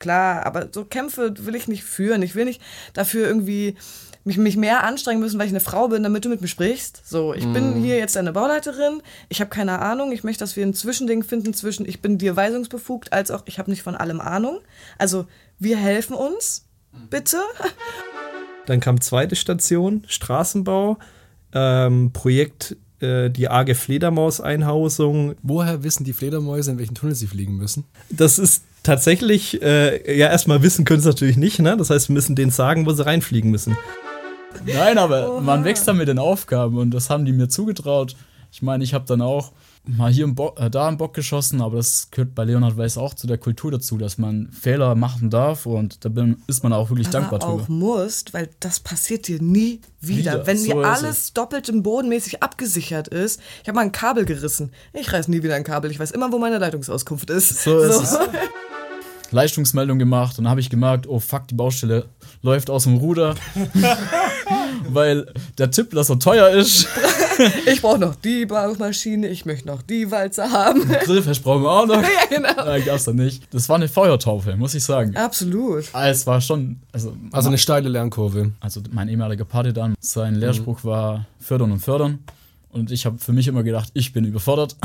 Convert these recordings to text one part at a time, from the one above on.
klar, aber so Kämpfe will ich nicht führen. Ich will nicht dafür irgendwie mich mehr anstrengen müssen, weil ich eine Frau bin, damit du mit mir sprichst. So, ich bin hier jetzt eine Bauleiterin, ich habe keine Ahnung, ich möchte, dass wir ein Zwischending finden zwischen ich bin dir weisungsbefugt, als auch ich habe nicht von allem Ahnung. Also, wir helfen uns, bitte. Dann kam zweite Station, Straßenbau, Projekt die arge Fledermaus-Einhausung. Woher wissen die Fledermäuse, in welchen Tunnel sie fliegen müssen? Das ist tatsächlich, erstmal wissen können sie natürlich nicht, ne? Das heißt, wir müssen denen sagen, wo sie reinfliegen müssen. Nein, aber man wächst dann mit den Aufgaben und das haben die mir zugetraut. Ich meine, ich habe dann auch mal hier da einen Bock geschossen, aber das gehört bei Leonhard Weiß auch zu der Kultur dazu, dass man Fehler machen darf und da ist man auch wirklich dankbar drüber. Auch musst, weil das passiert dir nie wieder. Wenn dir alles doppelt und bodenmäßig abgesichert ist. Ich habe mal ein Kabel gerissen. Ich reiß nie wieder ein Kabel. Ich weiß immer, wo meine Leitungsauskunft ist. So ist es. Leistungsmeldung gemacht und dann habe ich gemerkt, oh fuck, die Baustelle läuft aus dem Ruder, weil der Tippler so teuer ist. Ich brauche noch die Baumaschine, ich möchte noch die Walze haben. Grillfest brauchen wir auch noch. Ja, genau. Nein, gab's da nicht. Das war eine Feuertaufe, muss ich sagen. Absolut. Es war schon... Also eine steile Lernkurve. Also mein ehemaliger Partidan, sein Lehrspruch war fördern und fördern. Und ich habe für mich immer gedacht, ich bin überfordert.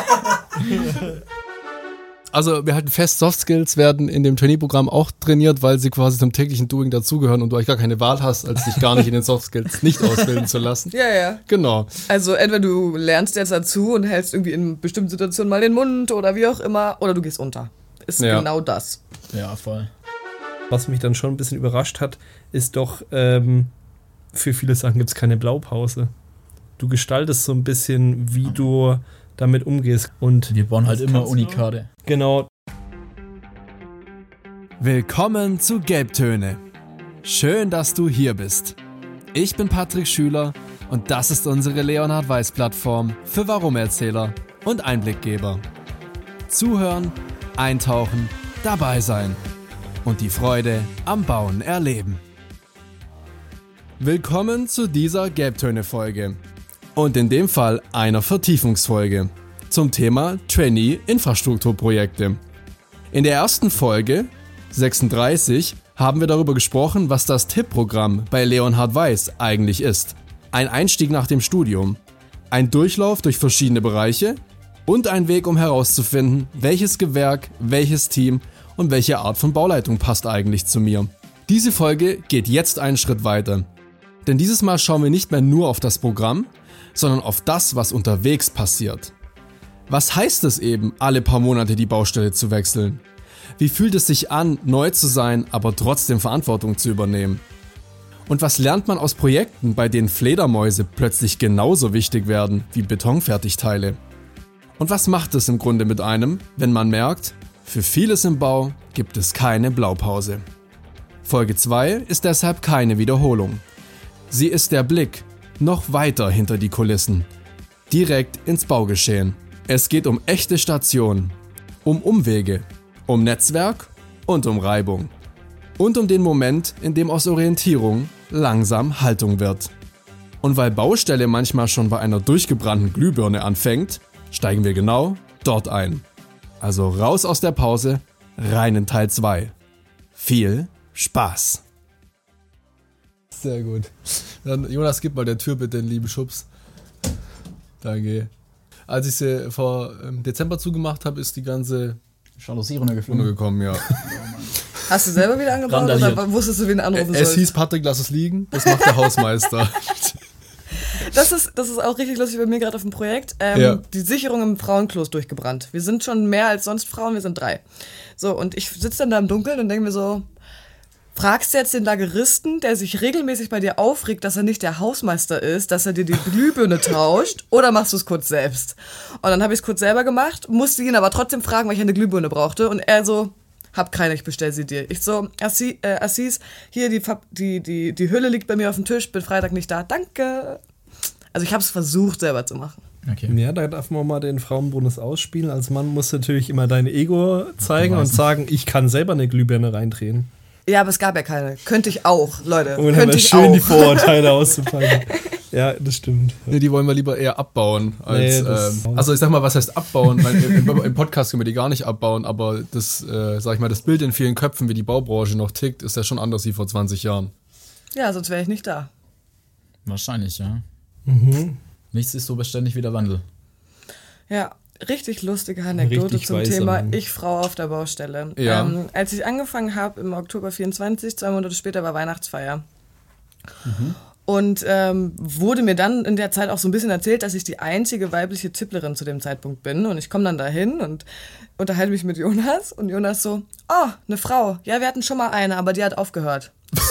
Also wir halten fest, Soft Skills werden in dem Trainee-Programm auch trainiert, weil sie quasi zum täglichen Doing dazugehören und du eigentlich gar keine Wahl hast, als dich gar nicht in den Soft Skills nicht ausbilden zu lassen. Ja. Genau. Also entweder du lernst jetzt dazu und hältst irgendwie in bestimmten Situationen mal den Mund oder wie auch immer, oder du gehst unter. Ist genau das. Ja, voll. Was mich dann schon ein bisschen überrascht hat, ist doch, für viele Sachen gibt es keine Blaupause. Du gestaltest so ein bisschen, wie du damit umgehst. Und wir bauen halt immer Unikate. Genau. Willkommen zu Gelbtöne. Schön, dass du hier bist. Ich bin Patrick Schüler und das ist unsere Leonhard Weiß Plattform für Warum-Erzähler und Einblickgeber. Zuhören, eintauchen, dabei sein und die Freude am Bauen erleben. Willkommen zu dieser Gelbtöne-Folge. Und in dem Fall einer Vertiefungsfolge zum Thema Trainee-Infrastrukturprojekte. In der ersten Folge, 36, haben wir darüber gesprochen, was das TIP-Programm bei Leonhard Weiß eigentlich ist. Ein Einstieg nach dem Studium, ein Durchlauf durch verschiedene Bereiche und ein Weg, um herauszufinden, welches Gewerk, welches Team und welche Art von Bauleitung passt eigentlich zu mir. Diese Folge geht jetzt einen Schritt weiter. Denn dieses Mal schauen wir nicht mehr nur auf das Programm, sondern auf das, was unterwegs passiert. Was heißt es eben, alle paar Monate die Baustelle zu wechseln? Wie fühlt es sich an, neu zu sein, aber trotzdem Verantwortung zu übernehmen? Und was lernt man aus Projekten, bei denen Fledermäuse plötzlich genauso wichtig werden wie Betonfertigteile? Und was macht es im Grunde mit einem, wenn man merkt, für vieles im Bau gibt es keine Blaupause? Folge 2 ist deshalb keine Wiederholung. Sie ist der Blick noch weiter hinter die Kulissen, direkt ins Baugeschehen. Es geht um echte Stationen, um Umwege, um Netzwerk und um Reibung. Und um den Moment, in dem aus Orientierung langsam Haltung wird. Und weil Baustelle manchmal schon bei einer durchgebrannten Glühbirne anfängt, steigen wir genau dort ein. Also raus aus der Pause, rein in Teil 2. Viel Spaß! Sehr gut. Dann, Jonas, gib mal der Tür bitte einen lieben Schubs. Danke. Als ich sie vor Dezember zugemacht habe, ist die ganze Jalousie runtergekommen, ja. Hast du selber wieder angebaut oder wusstest du, wen anrufen sollst? Es hieß, Patrick, lass es liegen. Das macht der Hausmeister. Das ist auch richtig lustig bei mir gerade auf dem Projekt. Die Sicherung im Frauenklo ist durchgebrannt. Wir sind schon mehr als sonst Frauen, wir sind 3. So, und ich sitze dann da im Dunkeln und denke mir so, fragst du jetzt den Lageristen, der sich regelmäßig bei dir aufregt, dass er nicht der Hausmeister ist, dass er dir die Glühbirne tauscht, oder machst du es kurz selbst? Und dann habe ich es kurz selber gemacht, musste ihn aber trotzdem fragen, weil ich eine Glühbirne brauchte. Und er so, hab keine, ich bestell sie dir. Ich so, Assis, hier die Hülle liegt bei mir auf dem Tisch, bin Freitag nicht da, danke. Also ich habe es versucht selber zu machen. Okay. Ja, da darf man mal den Frauenbonus ausspielen. Als Mann musst du natürlich immer dein Ego zeigen und sagen, ich kann selber eine Glühbirne reindrehen. Ja, aber es gab ja keine. Könnte ich auch, Leute. Und dann schön auch. Die Vorurteile auszupacken. Ja, das stimmt. Nee, die wollen wir lieber eher abbauen. Als, Nee, also ich sag mal, was heißt abbauen? Weil im Podcast können wir die gar nicht abbauen, aber das, sag ich mal, das Bild in vielen Köpfen, wie die Baubranche noch tickt, ist ja schon anders wie vor 20 Jahren. Ja, sonst wäre ich nicht da. Wahrscheinlich, ja. Mhm. Nichts ist so beständig wie der Wandel. Ja, richtig lustige Anekdote Richtig zum weißer Thema Mann. Ich-Frau auf der Baustelle. Ja. Als ich angefangen habe im Oktober 24, 2 Monate später war Weihnachtsfeier. Und wurde mir dann in der Zeit auch so ein bisschen erzählt, dass ich die einzige weibliche Tipplerin zu dem Zeitpunkt bin. Und ich komme dann dahin und unterhalte mich mit Jonas. Und Jonas so, oh, eine Frau. Ja, wir hatten schon mal eine, aber die hat aufgehört.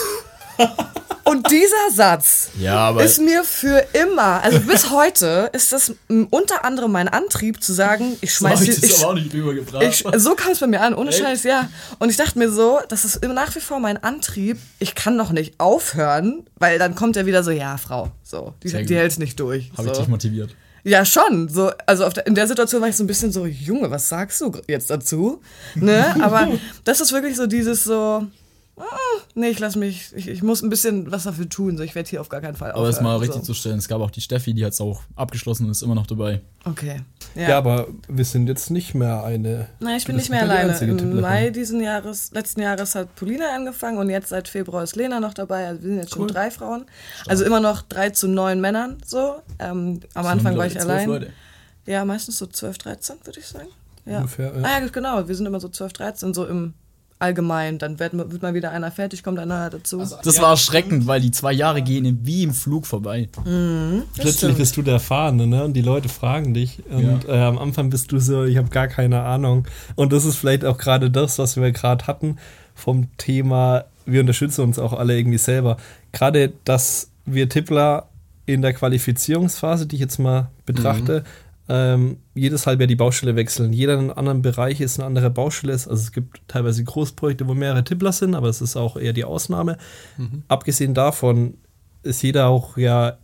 Und dieser Satz ist mir für immer, also bis heute, ist das unter anderem mein Antrieb zu sagen, ich schmeiß So hab ich das aber auch nicht rübergebracht. so kam es bei mir an, ohne Scheiß, ja. Und ich dachte mir so, das ist nach wie vor mein Antrieb, ich kann doch nicht aufhören, weil dann kommt er wieder so, ja, Frau, so, die hält es nicht durch. Habe ich so. dich motiviert. Ja, schon. So, also in der Situation war ich so ein bisschen so, Junge, was sagst du jetzt dazu? Ne? Aber das ist wirklich so dieses so, nee, ich muss ein bisschen was dafür tun. So, ich werde hier auf gar keinen Fall aufhören. Aber es mal richtig zu stellen, es gab auch die Steffi, die hat es auch abgeschlossen und ist immer noch dabei. Okay. Ja, aber wir sind jetzt nicht mehr eine. Nein, ich bin Du nicht bist mehr nicht die alleine. einzige Im Tipplerin. Mai letzten Jahres hat Polina angefangen und jetzt seit Februar ist Lena noch dabei. Also wir sind jetzt schon 3 Frauen. Also immer noch 3 zu 9 Männern. So. Am Anfang war ich allein. Leute. Ja, meistens so 12, 13, würde ich sagen. Ja. Ungefähr, ja. Ah ja, genau. Wir sind immer so 12, 13, so im Allgemeinen. Dann wird mal wieder einer fertig, kommt einer dazu. Das war erschreckend, weil die 2 Jahre gehen wie im Flug vorbei. Plötzlich stimmt. bist du der Erfahrene, ne? Und die Leute fragen dich. Und am Anfang bist du so, ich habe gar keine Ahnung. Und das ist vielleicht auch gerade das, was wir gerade hatten vom Thema, wir unterstützen uns auch alle irgendwie selber. Gerade, dass wir Tippler in der Qualifizierungsphase, die ich jetzt mal betrachte, jedes Halbjahr die Baustelle wechseln. Jeder in einem anderen Bereich ist eine andere Baustelle. Also es gibt teilweise Großprojekte, wo mehrere Tippler sind, aber das ist auch eher die Ausnahme. Abgesehen davon ist jeder auch ja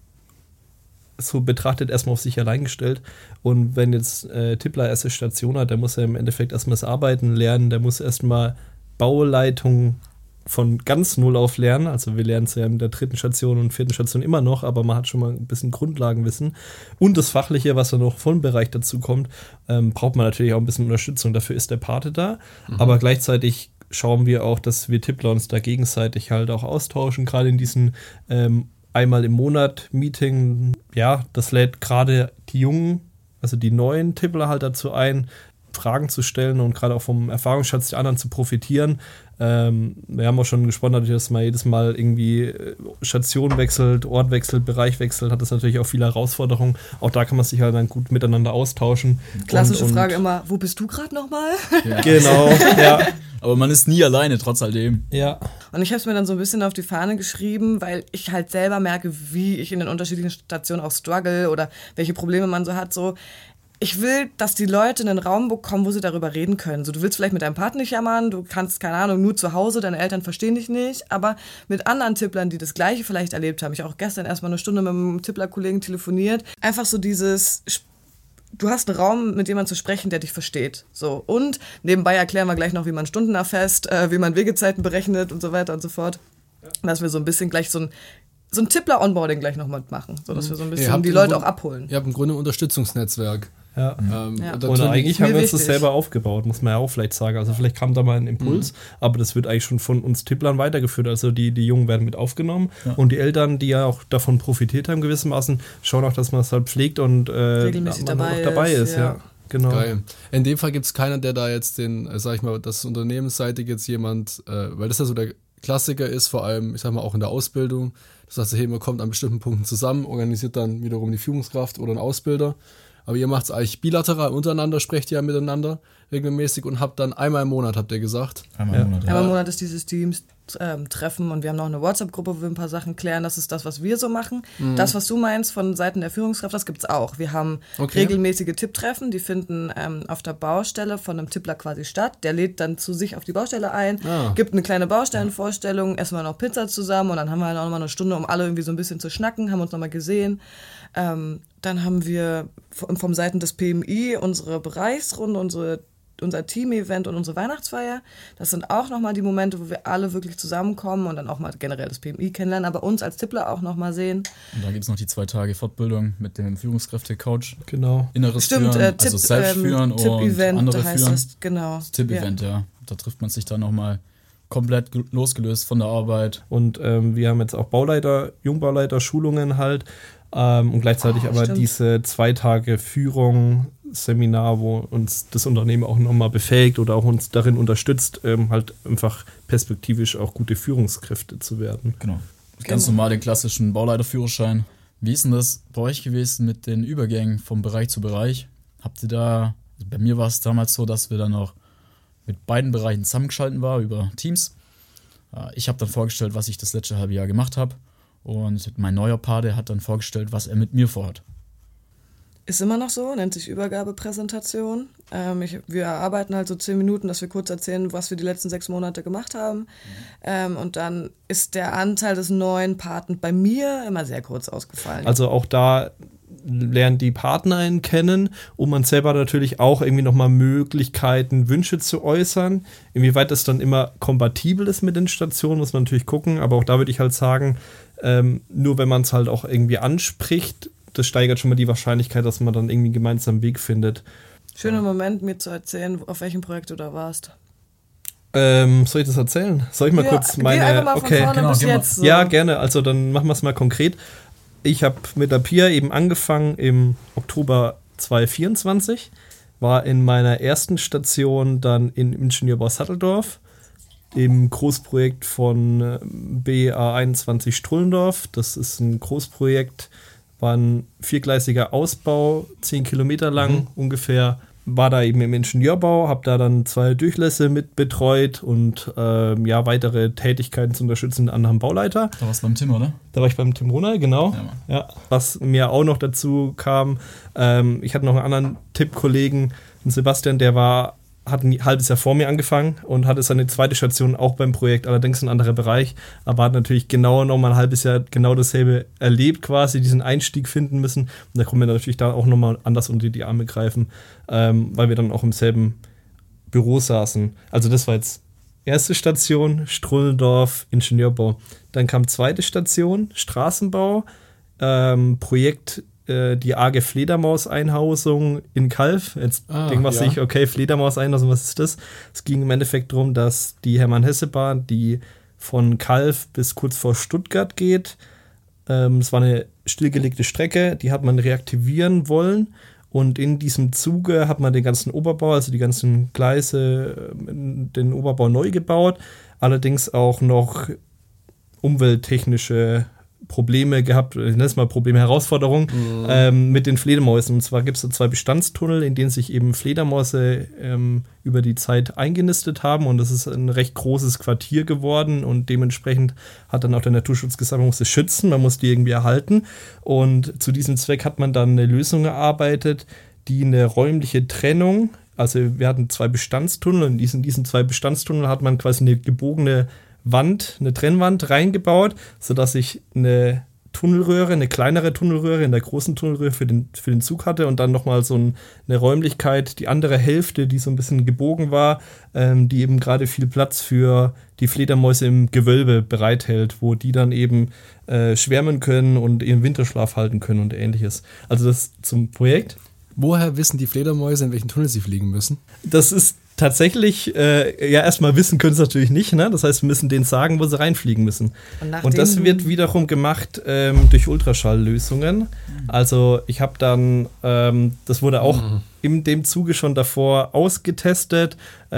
so betrachtet erstmal auf sich allein gestellt. Und wenn jetzt Tippler erste Station hat, der muss ja im Endeffekt erstmal das Arbeiten lernen, der muss erstmal Bauleitung von ganz null auf lernen. Also wir lernen es ja in der 3. Station und 4. Station immer noch, aber man hat schon mal ein bisschen Grundlagenwissen. Und das Fachliche, was dann noch vom Bereich dazu kommt, braucht man natürlich auch ein bisschen Unterstützung. Dafür ist der Pate da. Aber gleichzeitig schauen wir auch, dass wir Tippler uns da gegenseitig halt auch austauschen, gerade in diesen einmal im Monat Meeting. Ja, das lädt gerade die Jungen, also die neuen Tippler halt dazu ein, Fragen zu stellen und gerade auch vom Erfahrungsschatz der anderen zu profitieren. Wir haben auch schon gesprochen, dass man jedes Mal irgendwie Station wechselt, Ort wechselt, Bereich wechselt, hat das natürlich auch viele Herausforderungen. Auch da kann man sich halt dann gut miteinander austauschen. Klassische Frage immer, wo bist du gerade nochmal? Ja. Genau, ja. Aber man ist nie alleine, trotz alledem. Ja. Und ich habe es mir dann so ein bisschen auf die Fahne geschrieben, weil ich halt selber merke, wie ich in den unterschiedlichen Stationen auch struggle oder welche Probleme man so hat. So, ich will, dass die Leute einen Raum bekommen, wo sie darüber reden können. So, du willst vielleicht mit deinem Partner nicht jammern, du kannst, keine Ahnung, nur zu Hause, deine Eltern verstehen dich nicht, aber mit anderen Tipplern, die das Gleiche vielleicht erlebt haben. Ich habe auch gestern erstmal eine Stunde mit einem Tippler-Kollegen telefoniert. Einfach so dieses, du hast einen Raum, mit dem man zu sprechen, der dich versteht. So. Und nebenbei erklären wir gleich noch, wie man Stunden erfasst, wie man Wegezeiten berechnet und so weiter und so fort. Dass wir so ein bisschen gleich so ein Tippler-Onboarding gleich noch mitmachen, sodass wir so ein bisschen die Leute auch abholen. Ihr habt im Grunde ein Unterstützungsnetzwerk. Ja. Und Und eigentlich haben wir uns das wichtig. selber aufgebaut, muss man ja auch vielleicht sagen. Also vielleicht kam da mal ein Impuls, aber das wird eigentlich schon von uns Tipplern weitergeführt. Also die Jungen werden mit aufgenommen und die Eltern, die ja auch davon profitiert haben gewissermaßen, schauen auch, dass man es halt pflegt und regelmäßig man auch dabei ist. Ja. Genau. Geil. In dem Fall gibt es keinen, der da jetzt sag ich mal, das unternehmensseitig jetzt jemand, weil das ja so der Klassiker ist, vor allem, ich sag mal, auch in der Ausbildung. Das heißt, hey, man kommt an bestimmten Punkten zusammen, organisiert dann wiederum die Führungskraft oder einen Ausbilder. Aber ihr macht es eigentlich bilateral untereinander, sprecht ja miteinander regelmäßig und habt dann einmal im Monat, habt ihr gesagt. Einmal im Monat. Einmal im Monat ist dieses Teams-Treffen und wir haben noch eine WhatsApp-Gruppe, wo wir ein paar Sachen klären. Das ist das, was wir so machen. Das, was du meinst von Seiten der Führungskraft, das gibt's auch. Wir haben regelmäßige Tipptreffen, die finden auf der Baustelle von einem Tippler quasi statt. Der lädt dann zu sich auf die Baustelle ein, gibt eine kleine Baustellenvorstellung, essen wir noch Pizza zusammen und dann haben wir halt auch nochmal eine Stunde, um alle irgendwie so ein bisschen zu schnacken, haben uns nochmal gesehen. Dann haben wir vom Seiten des PMI unsere Bereichsrunde, unsere unser Team-Event und unsere Weihnachtsfeier. Das sind auch nochmal die Momente, wo wir alle wirklich zusammenkommen und dann auch mal generell das PMI kennenlernen, aber uns als Tippler auch nochmal sehen. Und dann gibt es noch die 2 Tage Fortbildung mit dem Führungskräfte-Coach. Genau. Inneres Stimmt, Führen, also selbst führen und andere heißt führen. das, genau. Das Tipp-Event, ja. Da trifft man sich dann nochmal komplett losgelöst von der Arbeit. Und wir haben jetzt auch Jungbauleiter-Schulungen halt und gleichzeitig aber stimmt. diese 2 Tage Führung, Seminar, wo uns das Unternehmen auch nochmal befähigt oder auch uns darin unterstützt, halt einfach perspektivisch auch gute Führungskräfte zu werden. Genau. Ganz normal den klassischen Bauleiterführerschein. Wie ist denn das bei euch gewesen mit den Übergängen vom Bereich zu Bereich? Habt ihr da, also bei mir war es damals so, dass wir dann noch mit beiden Bereichen zusammengeschalten waren über Teams. Ich habe dann vorgestellt, was ich das letzte halbe Jahr gemacht habe. Und mein neuer Pate hat dann vorgestellt, was er mit mir vorhat. Ist immer noch so, nennt sich Übergabepräsentation. Wir erarbeiten halt so 10 Minuten, dass wir kurz erzählen, was wir die letzten 6 Monate gemacht haben. Und dann ist der Anteil des neuen Paten bei mir immer sehr kurz ausgefallen. Also auch da lernen die Partner kennen und man selber natürlich auch irgendwie nochmal Möglichkeiten, Wünsche zu äußern. Inwieweit das dann immer kompatibel ist mit den Stationen, muss man natürlich gucken. Aber auch da würde ich halt sagen, nur wenn man es halt auch irgendwie anspricht, das steigert schon mal die Wahrscheinlichkeit, dass man dann irgendwie einen gemeinsamen Weg findet. Schöner Moment, mir zu erzählen, auf welchem Projekt du da warst. Soll ich das erzählen? Soll ich mal kurz meine... Geh einfach mal von vorne bis jetzt. So. Ja, gerne. Also dann machen wir es mal konkret. Ich habe mit der Pia eben angefangen im Oktober 2024, war in meiner ersten Station dann im Ingenieurbau Satteldorf, im Großprojekt von BA21 Strullendorf. Das ist ein Großprojekt, war ein 4-gleisiger Ausbau, 10 Kilometer lang ungefähr. War da eben im Ingenieurbau, habe da dann 2 Durchlässe mit betreut und weitere Tätigkeiten zu unterstützen mit anderen Bauleiter. Da warst du beim Tim, oder? Da war ich beim Tim Ronald, genau. Ja. Was mir auch noch dazu kam, ich hatte noch einen anderen Tippkollegen, den Sebastian, hat ein halbes Jahr vor mir angefangen und hatte seine zweite Station auch beim Projekt, allerdings ein anderer Bereich, aber hat natürlich genau nochmal ein halbes Jahr genau dasselbe erlebt quasi, diesen Einstieg finden müssen. Und da konnten wir natürlich da auch nochmal anders unter die Arme greifen, weil wir dann auch im selben Büro saßen. Also das war jetzt erste Station, Strullendorf, Ingenieurbau. Dann kam zweite Station, Straßenbau, Projekt die AG Fledermaus-Einhausung in Kalf. Jetzt denkt man sich, okay, Fledermaus-Einhausung, was ist das? Es ging im Endeffekt darum, dass die Hermann-Hesse-Bahn, die von Kalf bis kurz vor Stuttgart geht, es war eine stillgelegte Strecke, die hat man reaktivieren wollen und in diesem Zuge hat man den ganzen Oberbau, also die ganzen Gleise, den Oberbau neu gebaut, allerdings auch noch umwelttechnische Probleme gehabt, ich nenne es mal Probleme, Herausforderungen mit den Fledermäusen. Und zwar gibt es da 2 Bestandstunnel, in denen sich eben Fledermäuse über die Zeit eingenistet haben und das ist ein recht großes Quartier geworden und dementsprechend hat dann auch der Naturschutz gesagt, man muss es schützen, man muss die irgendwie erhalten und zu diesem Zweck hat man dann eine Lösung erarbeitet, die eine räumliche Trennung, also wir hatten 2 Bestandstunnel und in diesen 2 Bestandstunnel hat man quasi eine gebogene Wand, eine Trennwand reingebaut, sodass ich eine Tunnelröhre, eine kleinere Tunnelröhre in der großen Tunnelröhre für den Zug hatte und dann nochmal so eine Räumlichkeit, die andere Hälfte, die so ein bisschen gebogen war, die eben gerade viel Platz für die Fledermäuse im Gewölbe bereithält, wo die dann eben schwärmen können und ihren Winterschlaf halten können und ähnliches. Also das zum Projekt. Woher wissen die Fledermäuse, in welchen Tunnel sie fliegen müssen? Das ist tatsächlich, erstmal wissen können sie natürlich nicht, ne? Das heißt, wir müssen denen sagen, wo sie reinfliegen müssen. Und das wird wiederum gemacht durch Ultraschalllösungen. Also ich habe dann, das wurde auch in dem Zuge schon davor ausgetestet,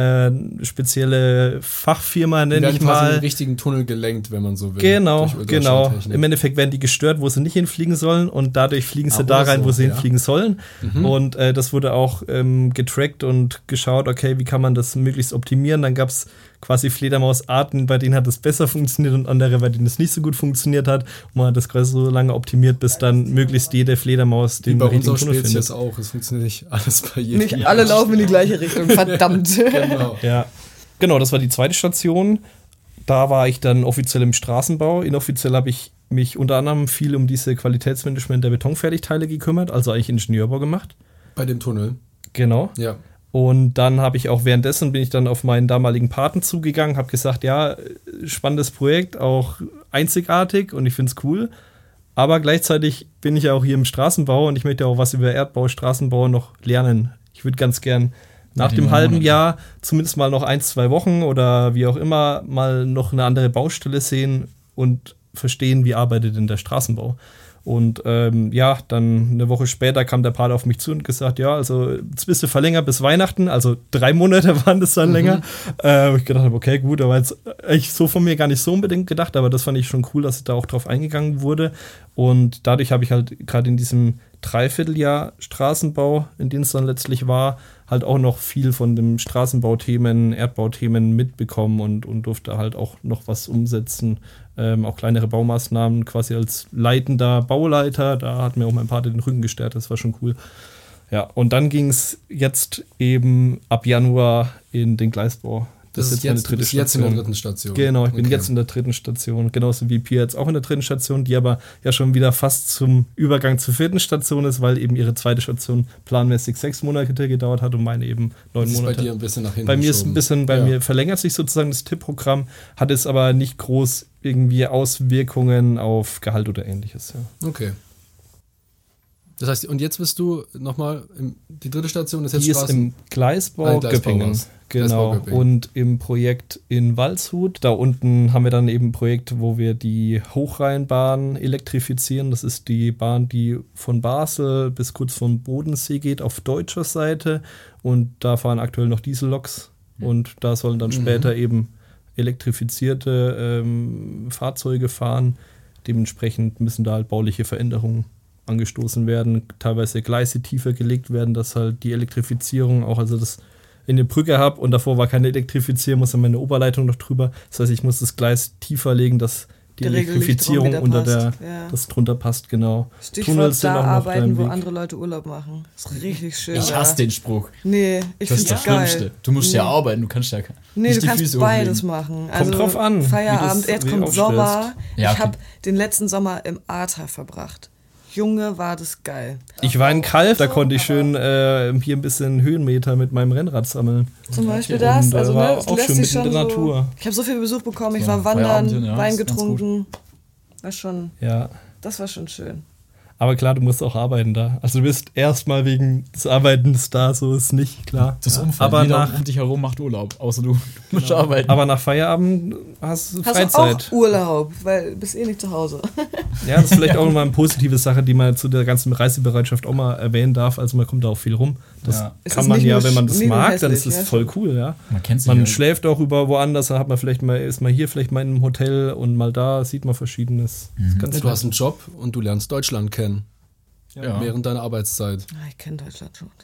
spezielle Fachfirma nenne ich mal. In den richtigen Tunnel gelenkt, wenn man so will. Genau. Im Endeffekt werden die gestört, wo sie nicht hinfliegen sollen und dadurch fliegen sie da rein, wo sie hinfliegen sollen. Und das wurde auch getrackt und geschaut, okay, wie kann man das möglichst optimieren. Dann gab es quasi Fledermausarten, bei denen hat es besser funktioniert und andere, bei denen es nicht so gut funktioniert hat. Und man hat das quasi so lange optimiert, bis dann möglichst jede Fledermaus den richtigen Tunnel findet. Wie bei unserer Spezies auch. Es funktioniert nicht alles bei jedem. Nicht alle laufen in die gleiche Richtung, verdammt. Genau. Ja. Genau, das war die zweite Station. Da war ich dann offiziell im Straßenbau. Inoffiziell habe ich mich unter anderem viel um diese Qualitätsmanagement der Betonfertigteile gekümmert, also eigentlich Ingenieurbau gemacht. Bei dem Tunnel? Genau. Ja. Und dann habe ich auch währenddessen, bin ich dann auf meinen damaligen Paten zugegangen, habe gesagt, ja, spannendes Projekt, auch einzigartig und ich finde es cool. Aber gleichzeitig bin ich ja auch hier im Straßenbau und ich möchte auch was über Erdbau, Straßenbau noch lernen. Ich würde ganz gern nach dem halben Jahr zumindest mal noch 1-2 Wochen oder wie auch immer mal noch eine andere Baustelle sehen und verstehen, wie arbeitet denn der Straßenbau. Und dann eine Woche später kam der Pater auf mich zu und gesagt, ja, also jetzt bist du verlängert bis Weihnachten, also 3 Monate waren das dann länger. Ich gedacht habe, okay, gut, aber jetzt ich so von mir gar nicht so unbedingt gedacht, aber das fand ich schon cool, dass da auch drauf eingegangen wurde. Und dadurch habe ich halt gerade in diesem Dreivierteljahr Straßenbau, in dem es dann letztlich war, halt auch noch viel von den Straßenbauthemen, Erdbauthemen mitbekommen und durfte halt auch noch was umsetzen. Auch kleinere Baumaßnahmen quasi als leitender Bauleiter. Da hat mir auch mein Pater den Rücken gestärkt, das war schon cool. Ja, und dann ging es jetzt eben ab Januar in den Gleisbau. Das ist jetzt, du bist jetzt in der 3. Station. Genau, ich bin jetzt in der 3. Station. Genauso wie Pia jetzt auch in der 3. Station, die aber ja schon wieder fast zum Übergang zur 4. Station ist, weil eben ihre 2. Station planmäßig 6 Monate gedauert hat und meine eben 9 Monate. Das ist bei dir ein bisschen nach hinten Bei mir ist ein bisschen, mir verlängert sich sozusagen das Tippprogramm, hat es aber nicht groß irgendwie Auswirkungen auf Gehalt oder ähnliches. Ja. Okay. Das heißt, und jetzt bist du nochmal, die 3. Station ist jetzt die ist im Gleisbau Göppingen. Genau, und im Projekt in Waldshut, da unten haben wir dann eben ein Projekt, wo wir die Hochrheinbahn elektrifizieren. Das ist die Bahn, die von Basel bis kurz vom Bodensee geht, auf deutscher Seite. Und da fahren aktuell noch Dieselloks. Und da sollen dann später eben elektrifizierte Fahrzeuge fahren. Dementsprechend müssen da halt bauliche Veränderungen angestoßen werden, teilweise Gleise tiefer gelegt werden, dass halt die Elektrifizierung auch, also das in der Brücke habe und davor war keine Elektrifizierung, muss dann meine Oberleitung noch drüber. Das heißt, ich muss das Gleis tiefer legen, dass die Elektrifizierung unter das drunter passt, genau. Stichwort da arbeiten, wo andere Leute Urlaub machen. Das ist richtig schön. Ich hasse den Spruch. Nee, ich finde das geil. Schlimmste. Du musst ja arbeiten, du kannst ja nicht du kannst beides machen. Also kommt drauf an. Feierabend, jetzt kommt Sommer. Ja, ich habe den letzten Sommer im Ahrtal verbracht. Junge, war das geil. Ich war in Kalf, da konnte ich schön hier ein bisschen Höhenmeter mit meinem Rennrad sammeln. Zum Beispiel das. Also war auch schön mitten in der Natur. Ich habe so viel Besuch bekommen, ich war wandern, Wein getrunken. Das war schon schön. Aber klar, du musst auch arbeiten da. Also du bist erstmal wegen des Arbeitens da, so ist nicht klar. Das Umfeld, aber jeder um dich herum macht Urlaub, außer du musst arbeiten. Aber nach Feierabend hast du Freizeit. Hast du auch Urlaub, weil du bist eh nicht zu Hause. Ja, das ist vielleicht auch mal eine positive Sache, die man zu der ganzen Reisebereitschaft auch mal erwähnen darf. Also man kommt da auch viel rum. Das kann man ja, wenn man das mag, dann ist das voll cool, ja. Man schläft auch über woanders, da hat man vielleicht mal, ist man hier vielleicht mal in einem Hotel und mal da sieht man Verschiedenes. Du hast einen Job und du lernst Deutschland kennen. Während deiner Arbeitszeit. Ich kenne Deutschland schon.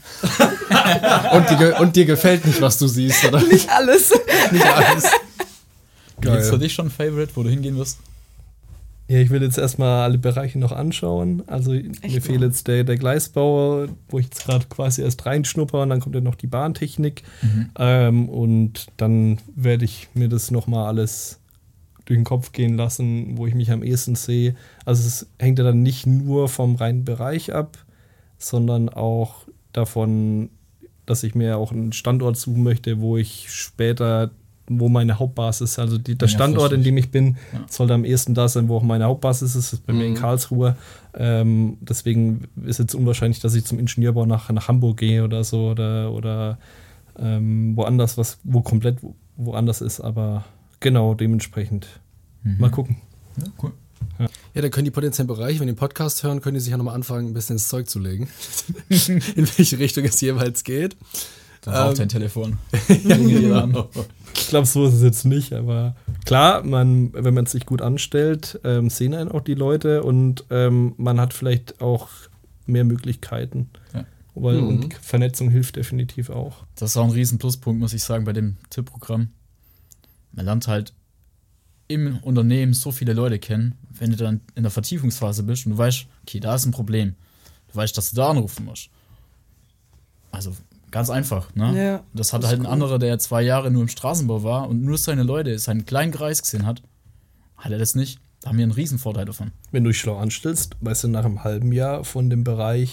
und dir gefällt nicht, was du siehst, oder? Nicht alles. Nicht alles. Geil. Gibt es für dich schon ein Favorite, wo du hingehen wirst? Ja, ich will jetzt erstmal alle Bereiche noch anschauen. Also mir fehlt jetzt der Gleisbau, wo ich jetzt gerade quasi erst reinschnupper und dann kommt ja noch die Bahntechnik. Und dann werde ich mir das nochmal alles durch den Kopf gehen lassen, wo ich mich am ehesten sehe. Also es hängt ja dann nicht nur vom reinen Bereich ab, sondern auch davon, dass ich mir auch einen Standort suchen möchte, wo ich später, wo meine Hauptbasis ist. Also der Standort, in dem ich bin, sollte am ehesten da sein, wo auch meine Hauptbasis ist. Das ist bei mir in Karlsruhe. Deswegen ist jetzt unwahrscheinlich, dass ich zum Ingenieurbau nach Hamburg gehe oder so oder woanders, wo komplett woanders ist, aber genau, dementsprechend. Mal gucken. Ja, cool. Ja, dann können die potenziellen Bereiche, wenn die den Podcast hören, können die sich ja nochmal anfangen, ein bisschen ins Zeug zu legen. In welche Richtung es jeweils geht. Dann raucht dein Telefon. Ich glaube, so ist es jetzt nicht, aber klar, wenn man sich gut anstellt, sehen einen auch die Leute und man hat vielleicht auch mehr Möglichkeiten. Ja. Und die Vernetzung hilft definitiv auch. Das ist auch ein riesen Pluspunkt, muss ich sagen, bei dem Tippprogramm. Man lernt halt im Unternehmen so viele Leute kennen, wenn du dann in der Vertiefungsphase bist und du weißt, okay, da ist ein Problem. Du weißt, dass du da anrufen musst. Also ganz einfach, ne? Ja, das hat halt ein anderer, der 2 Jahre nur im Straßenbau war und nur seine Leute, seinen kleinen Kreis gesehen hat, hat er das nicht. Da haben wir einen riesen Vorteil davon. Wenn du dich schlau anstellst, weißt du nach einem halben Jahr von dem Bereich,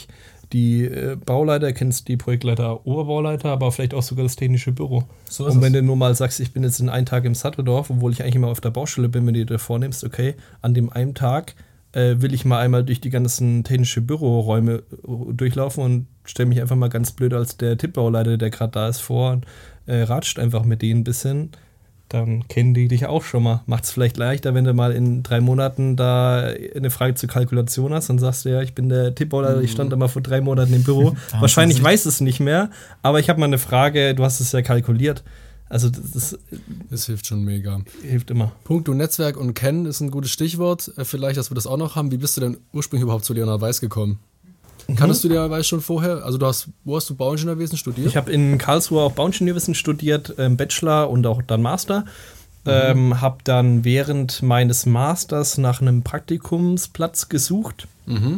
die Bauleiter, kennst die Projektleiter, Oberbauleiter, aber vielleicht auch sogar das technische Büro. So ist und wenn es. du nur mal sagst, ich bin jetzt in einen Tag im Satteldorf, obwohl ich eigentlich immer auf der Baustelle bin, wenn du dir vornimmst, okay, an dem einen Tag will ich mal einmal durch die ganzen technische Büroräume durchlaufen und stelle mich einfach mal ganz blöd als der Tippbauleiter, der gerade da ist, vor und ratscht einfach mit denen ein bisschen. Dann kennen die dich auch schon mal. Macht es vielleicht leichter, wenn du mal in 3 Monaten da eine Frage zur Kalkulation hast, dann sagst du ja, ich bin der Tippbauleiter, ich stand da mal vor 3 Monaten im Büro. Wahrscheinlich weiß es nicht mehr, aber ich habe mal eine Frage, du hast es ja kalkuliert. Also Das hilft schon mega. Hilft immer. Punkto Netzwerk und Kennen ist ein gutes Stichwort. Vielleicht, dass wir das auch noch haben. Wie bist du denn ursprünglich überhaupt zu Leonhard Weiß gekommen? Kanntest du Leonhard Weiß schon vorher? Also wo hast du Bauingenieurwesen studiert? Ich habe in Karlsruhe auch Bauingenieurwesen studiert, Bachelor und auch dann Master. Habe dann während meines Masters nach einem Praktikumsplatz gesucht.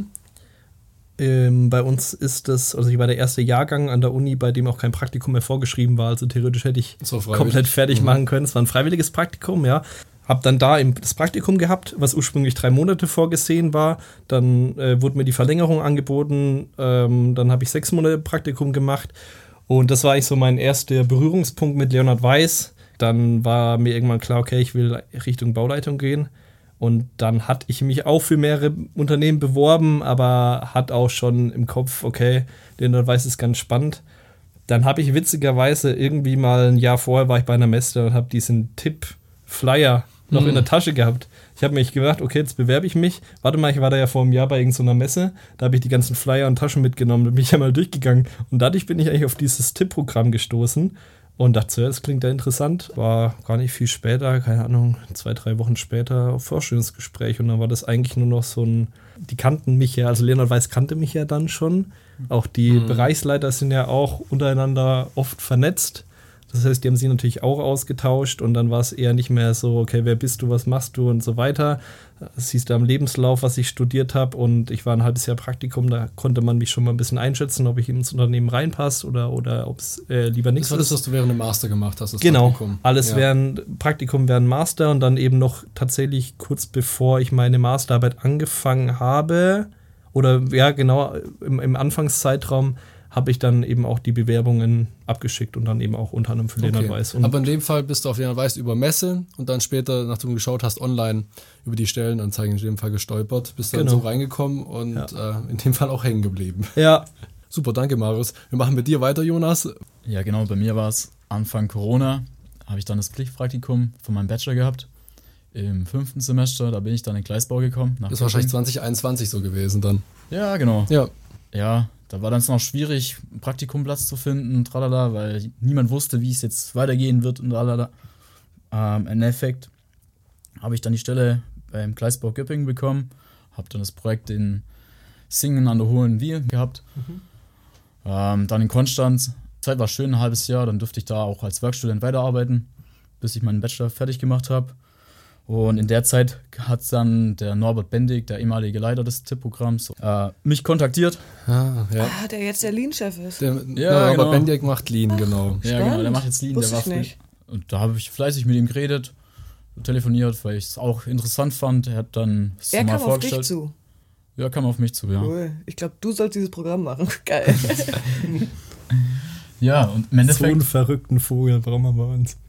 Bei uns ist das, also ich war der erste Jahrgang an der Uni, bei dem auch kein Praktikum mehr vorgeschrieben war. Also theoretisch hätte ich komplett fertig machen können. Es war ein freiwilliges Praktikum, ja. Hab dann da das Praktikum gehabt, was ursprünglich 3 Monate vorgesehen war. Dann wurde mir die Verlängerung angeboten. Dann habe ich 6 Monate Praktikum gemacht. Und das war eigentlich so mein erster Berührungspunkt mit Leonhard Weiß. Dann war mir irgendwann klar, okay, ich will Richtung Bauleitung gehen. Und dann hatte ich mich auch für mehrere Unternehmen beworben, aber hat auch schon im Kopf, okay, Leonhard Weiß ist ganz spannend. Dann habe ich witzigerweise irgendwie mal ein Jahr vorher war ich bei einer Messe und habe diesen Tipp-Flyer noch in der Tasche gehabt. Ich habe mich gedacht, okay, jetzt bewerbe ich mich. Warte mal, ich war da ja vor einem Jahr bei irgendeiner Messe. Da habe ich die ganzen Flyer und Taschen mitgenommen. Da bin ich ja mal durchgegangen. Und dadurch bin ich eigentlich auf dieses Tipp-Programm gestoßen. Und dachte, das klingt ja interessant. War gar nicht viel später, keine Ahnung, 2-3 Wochen später auf Vorstellungsgespräch. Und dann war das eigentlich nur noch so die kannten mich ja, also Leonhard Weiß kannte mich ja dann schon. Auch die Bereichsleiter sind ja auch untereinander oft vernetzt. Das heißt, die haben sich natürlich auch ausgetauscht und dann war es eher nicht mehr so, okay, wer bist du, was machst du und so weiter. Das siehst du am Lebenslauf, was ich studiert habe und ich war ein halbes Jahr Praktikum, da konnte man mich schon mal ein bisschen einschätzen, ob ich ins Unternehmen reinpasse oder ob es lieber nichts ist. Das war das, was du während dem Master gemacht hast, das genau, Praktikum. Alles Praktikum während Master und dann eben noch tatsächlich kurz bevor ich meine Masterarbeit angefangen habe oder ja genau im Anfangszeitraum habe ich dann eben auch die Bewerbungen abgeschickt und dann eben auch unter anderem für Leonhard Weiß. Aber in dem Fall bist du auf Leonhard Weiß über Messe und dann später, nachdem du geschaut hast, online über die Stellenanzeigen in dem Fall gestolpert, bist dann so reingekommen und in dem Fall auch hängen geblieben. Ja. Super, danke Marius. Wir machen mit dir weiter, Jonas. Ja genau, bei mir war es Anfang Corona, habe ich dann das Pflichtpraktikum von meinem Bachelor gehabt. Im 5. Semester, da bin ich dann in Gleisbau gekommen. Das ist wahrscheinlich 2021 so gewesen dann. Ja, genau. Ja, da war dann noch schwierig, einen Praktikumplatz zu finden, tralala, weil niemand wusste, wie es jetzt weitergehen wird und tralala. Im Endeffekt habe ich dann die Stelle beim Gleisbau Göppingen bekommen, habe dann das Projekt in Singen an der Hohen Wiel gehabt. Dann in Konstanz. Die Zeit war schön, ein halbes Jahr, dann durfte ich da auch als Werkstudent weiterarbeiten, bis ich meinen Bachelor fertig gemacht habe. Und in der Zeit hat dann der Norbert Bendig, der ehemalige Leiter des Tipp-Programms, mich kontaktiert. Der jetzt der Lean-Chef ist. Norbert Bendig macht Lean, genau. Ja, genau, der macht jetzt Lean. Wusste ich nicht. Und da habe ich fleißig mit ihm geredet, telefoniert, weil ich es auch interessant fand. Er hat dann Er mal kam auf vorgestellt. dich zu. Ja, kam auf mich zu, ja. Cool. Ich glaube, du sollst dieses Programm machen. Geil. Ja, und im So Endeffekt... einen verrückten Vogel brauchen wir bei uns.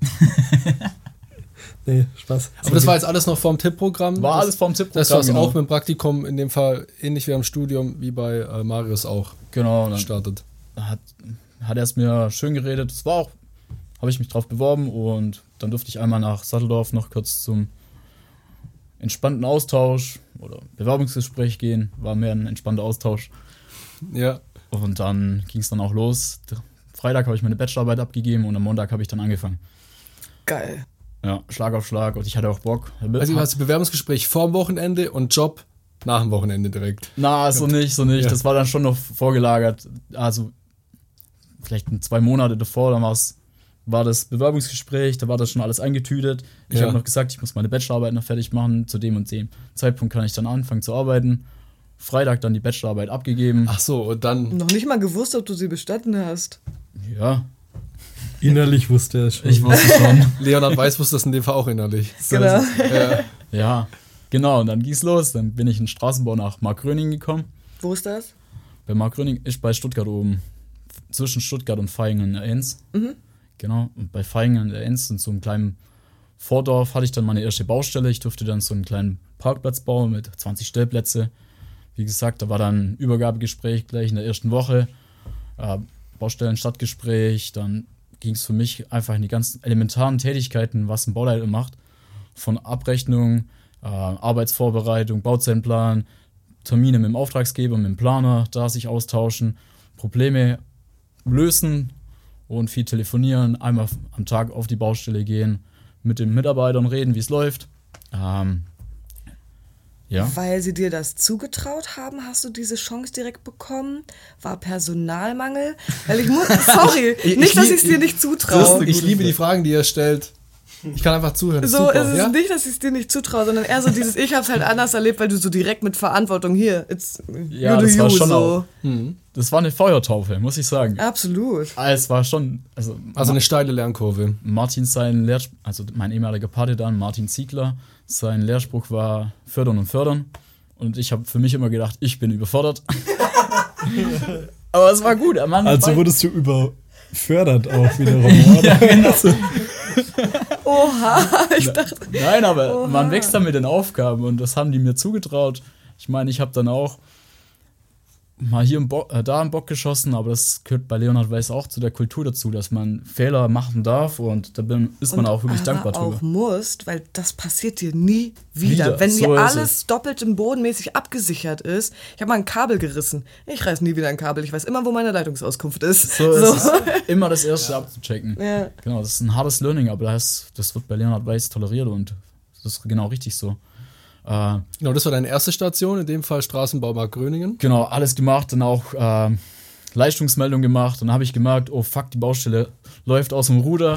Nee, Spaß. Aber das war jetzt alles noch vorm Tipp-Programm? War alles vorm Tipp-Programm, Das war genau. auch mit dem Praktikum in dem Fall ähnlich wie am Studium, wie bei Marius auch Genau, dann gestartet. hat er es mir schön geredet. Das war auch, habe ich mich drauf beworben und dann durfte ich einmal nach Satteldorf noch kurz zum entspannten Austausch oder Bewerbungsgespräch gehen. War mehr ein entspannter Austausch. Ja. Und dann ging es dann auch los. Freitag habe ich meine Bachelorarbeit abgegeben und am Montag habe ich dann angefangen. Geil. Ja, Schlag auf Schlag und ich hatte auch Bock. Also du hast Bewerbungsgespräch vorm Wochenende und Job nach dem Wochenende direkt. Na, so nicht. Ja. Das war dann schon noch vorgelagert. Also vielleicht 2 Monate davor, dann war das Bewerbungsgespräch, da war das schon alles eingetütet. Ich habe noch gesagt, ich muss meine Bachelorarbeit noch fertig machen. Zu dem und dem Zeitpunkt kann ich dann anfangen zu arbeiten. Freitag dann die Bachelorarbeit abgegeben. Ach so, und dann... Noch nicht mal gewusst, ob du sie bestanden hast. Ja. Innerlich wusste er es schon. Ich wusste schon. Leonhard Weiß wusste das in dem Fall auch innerlich. Genau. Ja, genau. Und dann ging's los. Dann bin ich in Straßenbau nach Markgröningen gekommen. Wo ist das? Bei Mark Gröning ist bei Stuttgart oben. Zwischen Stuttgart und Vaihingen in der Enns. Genau. Und bei Vaihingen in der Enns, in so einem kleinen Vordorf, hatte ich dann meine erste Baustelle. Ich durfte dann so einen kleinen Parkplatz bauen mit 20 Stellplätze. Wie gesagt, da war dann ein Übergabegespräch gleich in der ersten Woche. Baustellen-Stadtgespräch. Dann ging es für mich einfach in die ganzen elementaren Tätigkeiten, was ein Bauleiter macht. Von Abrechnung, Arbeitsvorbereitung, Bauzellenplan, Termine mit dem Auftragsgeber, mit dem Planer, da sich austauschen, Probleme lösen und viel telefonieren, einmal am Tag auf die Baustelle gehen, mit den Mitarbeitern reden, wie es läuft. Ja. Weil sie dir das zugetraut haben, hast du diese Chance direkt bekommen? War Personalmangel? Weil ich muss, sorry, nicht, dass ich es dir nicht zutraue. Ich liebe die Fragen, die ihr stellt. Ich kann einfach zuhören. So super, ist es ja? nicht, dass ich es dir nicht zutraue, sondern eher so dieses, ich hab's halt anders erlebt, weil du so direkt mit Verantwortung hier, Ja, das war schon auch. Das war eine Feuertaufe, muss ich sagen. Absolut. Es war schon, Also eine steile Lernkurve. Martin, sein Lehrspruch, also mein ehemaliger Pate dann, Martin Ziegler, sein Lehrspruch war fördern und fördern. Und ich habe für mich immer gedacht, ich bin überfordert. Aber es war gut. Also wurdest du überfördert auch wiederum, oder? Ja, genau. Oha, ich dachte. Nein, aber man wächst dann mit den Aufgaben und das haben die mir zugetraut. Ich meine, ich habe dann auch mal hier da einen Bock geschossen, aber das gehört bei Leonhard Weiß auch zu der Kultur dazu, dass man Fehler machen darf und da ist man auch wirklich dankbar drüber. auch musst, weil das passiert dir nie wieder. Wenn so dir ist alles doppelt und bodenmäßig abgesichert ist. Ich habe mal ein Kabel gerissen. Ich reiß nie wieder ein Kabel. Ich weiß immer, wo meine Leitungsauskunft ist. So ist es. Immer das Erste abzuchecken. Ja. Genau, das ist ein hartes Learning, aber das wird bei Leonhard Weiß toleriert und das ist genau richtig so. Genau, das war deine erste Station, in dem Fall Straßenbaumarkt Gröningen. Genau, alles gemacht, dann auch Leistungsmeldung gemacht. Dann habe ich gemerkt, oh fuck, die Baustelle läuft aus dem Ruder,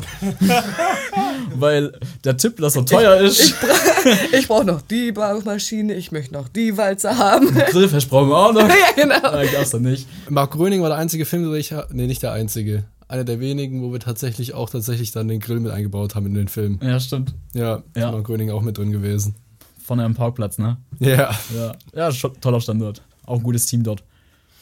weil der Tipplasser teuer ist. Ich brauche noch die Baumaschine, ich möchte noch die Walze haben. Grillfest brauchen wir auch noch. Ja, genau. Gab's dann nicht. Mark Gröning war der einzige Film, nicht der einzige. Einer der wenigen, wo wir tatsächlich dann den Grill mit eingebaut haben in den Film. Ja, stimmt. Ja, Ja. Mark Gröning auch mit drin gewesen. Vorne am Parkplatz, ne? Ja. Ja, schon toller Standort. Auch ein gutes Team dort.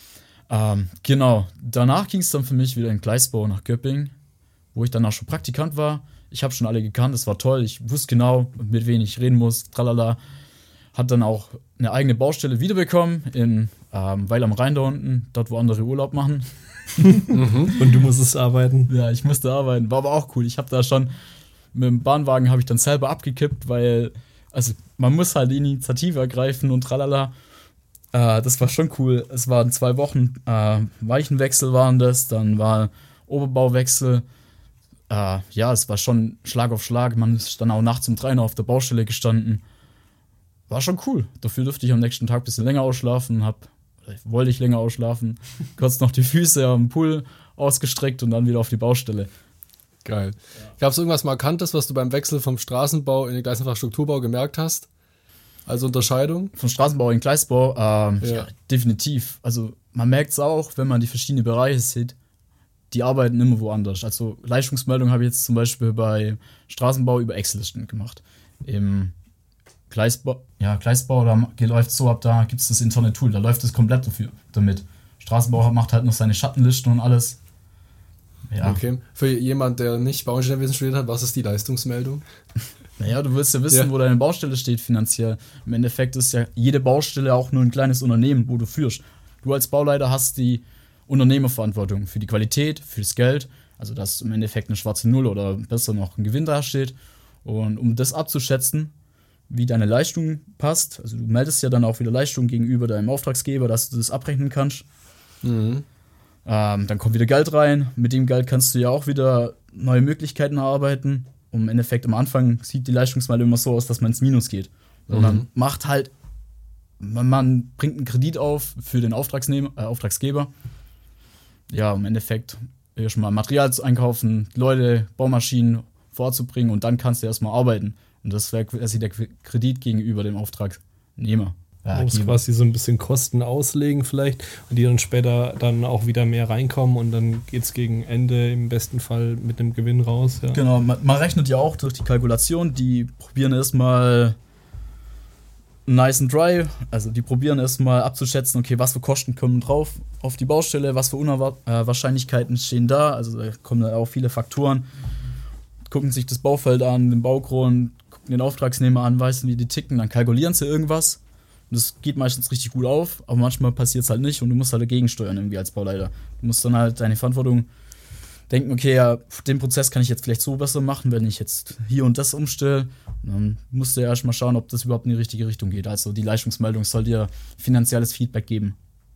Genau. Danach ging es dann für mich wieder in Gleisbau nach Göppingen, wo ich dann auch schon Praktikant war. Ich habe schon alle gekannt, es war toll. Ich wusste genau, mit wem ich reden muss. Tralala. Hat dann auch eine eigene Baustelle wiederbekommen in Weil am Rhein da unten, dort wo andere Urlaub machen. Und du musstest arbeiten. Ja, ich musste arbeiten. War aber auch cool. Ich habe da schon mit dem Bahnwagen habe ich dann selber abgekippt, weil also man muss halt die Initiative ergreifen und tralala. Das war schon cool. Es waren 2 Wochen Weichenwechsel waren das, dann war Oberbauwechsel. Ja, es war schon Schlag auf Schlag. Man ist dann auch nachts um 3 noch auf der Baustelle gestanden. War schon cool. Dafür durfte ich am nächsten Tag ein bisschen länger ausschlafen. Wollte ich länger ausschlafen. Kurz noch die Füße am Pool ausgestreckt und dann wieder auf die Baustelle. Geil. Gab es irgendwas Markantes, was du beim Wechsel vom Straßenbau in den Gleisinfrastrukturbau gemerkt hast? Also Unterscheidung? Von Straßenbau in Gleisbau, ja, definitiv. Also man merkt es auch, wenn man die verschiedenen Bereiche sieht, die arbeiten immer woanders. Also Leistungsmeldung habe ich jetzt zum Beispiel bei Straßenbau über Excel-Listen gemacht. Im Gleisbau, da läuft es so ab, da gibt es das interne Tool, da läuft es komplett damit. Straßenbau macht halt noch seine Schattenlisten und alles. Ja. Okay. Für jemand, der nicht Bauingenieurwesen studiert hat, was ist die Leistungsmeldung? Naja, du willst ja wissen, wo deine Baustelle steht finanziell. Im Endeffekt ist ja jede Baustelle auch nur ein kleines Unternehmen, wo du führst. Du als Bauleiter hast die Unternehmerverantwortung für die Qualität, für das Geld, also dass im Endeffekt eine schwarze Null oder besser noch ein Gewinn dasteht. Und um das abzuschätzen, wie deine Leistung passt, also du meldest ja dann auch wieder Leistung gegenüber deinem Auftragsgeber, dass du das abrechnen kannst. Mhm. Dann kommt wieder Geld rein. Mit dem Geld kannst du ja auch wieder neue Möglichkeiten erarbeiten. Und im Endeffekt am Anfang sieht die Leistungsmeldung immer so aus, dass man ins Minus geht. Man macht halt, man bringt einen Kredit auf für den Auftragsgeber. Ja, im Endeffekt erstmal Material zu einkaufen, Leute, Baumaschinen vorzubringen und dann kannst du erstmal arbeiten. Und das wäre quasi der Kredit gegenüber dem Auftragnehmer. Man muss quasi so ein bisschen Kosten auslegen vielleicht und die dann später dann auch wieder mehr reinkommen und dann geht es gegen Ende im besten Fall mit einem Gewinn raus. Ja. Genau, man rechnet ja auch durch die Kalkulation, die probieren erstmal nice and dry. Also die probieren erstmal abzuschätzen, okay, was für Kosten kommen drauf auf die Baustelle, was für Unwahrscheinlichkeiten stehen da. Also da kommen dann auch viele Faktoren. Gucken sich das Baufeld an, den Baugrund, gucken den Auftragsnehmer an, weißen, wie die ticken, dann kalkulieren sie irgendwas. Und das geht meistens richtig gut auf, aber manchmal passiert es halt nicht und du musst halt dagegen steuern irgendwie als Bauleiter. Du musst dann halt deine Verantwortung denken, okay, ja, den Prozess kann ich jetzt vielleicht so besser machen, wenn ich jetzt hier und das umstelle. Dann musst du ja erstmal schauen, ob das überhaupt in die richtige Richtung geht. Also die Leistungsmeldung soll dir finanzielles Feedback geben.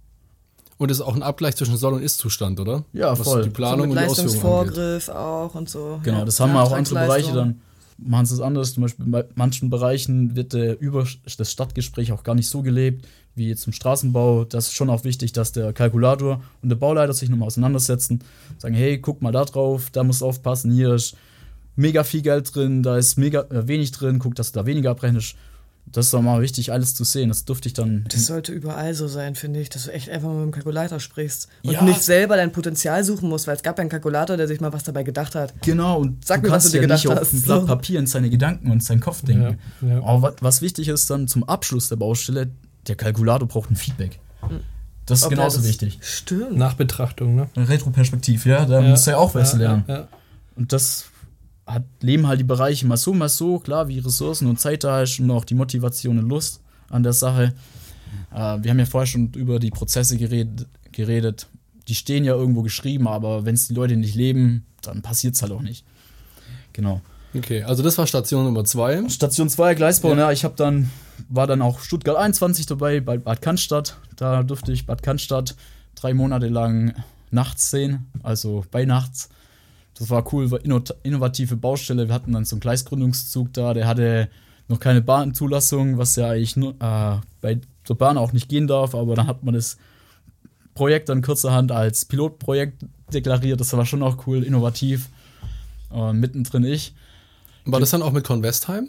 Und das ist auch ein Abgleich zwischen Soll- und Ist-Zustand, oder? Ja, was voll. Die Planung so mit und die Ausführung angeht. Leistungsvorgriff auch und so. Genau, ja, das haben auch andere Auftragsleistung. Bereiche dann. Machen sie es anders. Zum Beispiel bei manchen Bereichen wird das Stadtgespräch auch gar nicht so gelebt, wie jetzt im Straßenbau. Das ist schon auch wichtig, dass der Kalkulator und der Bauleiter sich nochmal auseinandersetzen. Sagen, hey, guck mal da drauf, da musst du aufpassen, hier ist mega viel Geld drin, da ist mega wenig drin, guck, dass du da weniger abrechnest. Das ist doch mal wichtig, alles zu sehen. Das durfte ich dann. Das sollte überall so sein, finde ich, dass du echt einfach mal mit dem Kalkulator sprichst und Ja. nicht selber dein Potenzial suchen musst, weil es gab ja einen Kalkulator, der sich mal was dabei gedacht hat. Genau, und Sag du mir, was kannst du dir ja nicht gedacht auf hast. ein Blatt So. Papier in seine Gedanken und seinen Kopf denken. Ja. Aber was wichtig ist dann zum Abschluss der Baustelle, der Kalkulator braucht ein Feedback. Das ist Ob er genauso das- wichtig. Stimmt. Nachbetrachtung, ne? Retroperspektiv, ja, da musst du ja auch was lernen. Ja. Und das leben halt die Bereiche mal so, klar, wie Ressourcen und Zeit da ist und auch die Motivation und Lust an der Sache. Wir haben ja vorher schon über die Prozesse geredet. Die stehen ja irgendwo geschrieben, aber wenn es die Leute nicht leben, dann passiert es halt auch nicht. Genau. Okay, also das war Station Nummer 2. Station 2, Gleisbau, ja, ich war dann auch Stuttgart 21 dabei, bei Bad Cannstatt. Da durfte ich Bad Cannstatt 3 Monate lang nachts sehen, also bei nachts. Das war cool, war innovative Baustelle. Wir hatten dann so einen Gleisgründungszug da, der hatte noch keine Bahnzulassung, was ja eigentlich nur, bei der Bahn auch nicht gehen darf, aber dann hat man das Projekt dann kurzerhand als Pilotprojekt deklariert. Das war schon auch cool, innovativ. Mittendrin ich. War das dann auch mit Convestheim?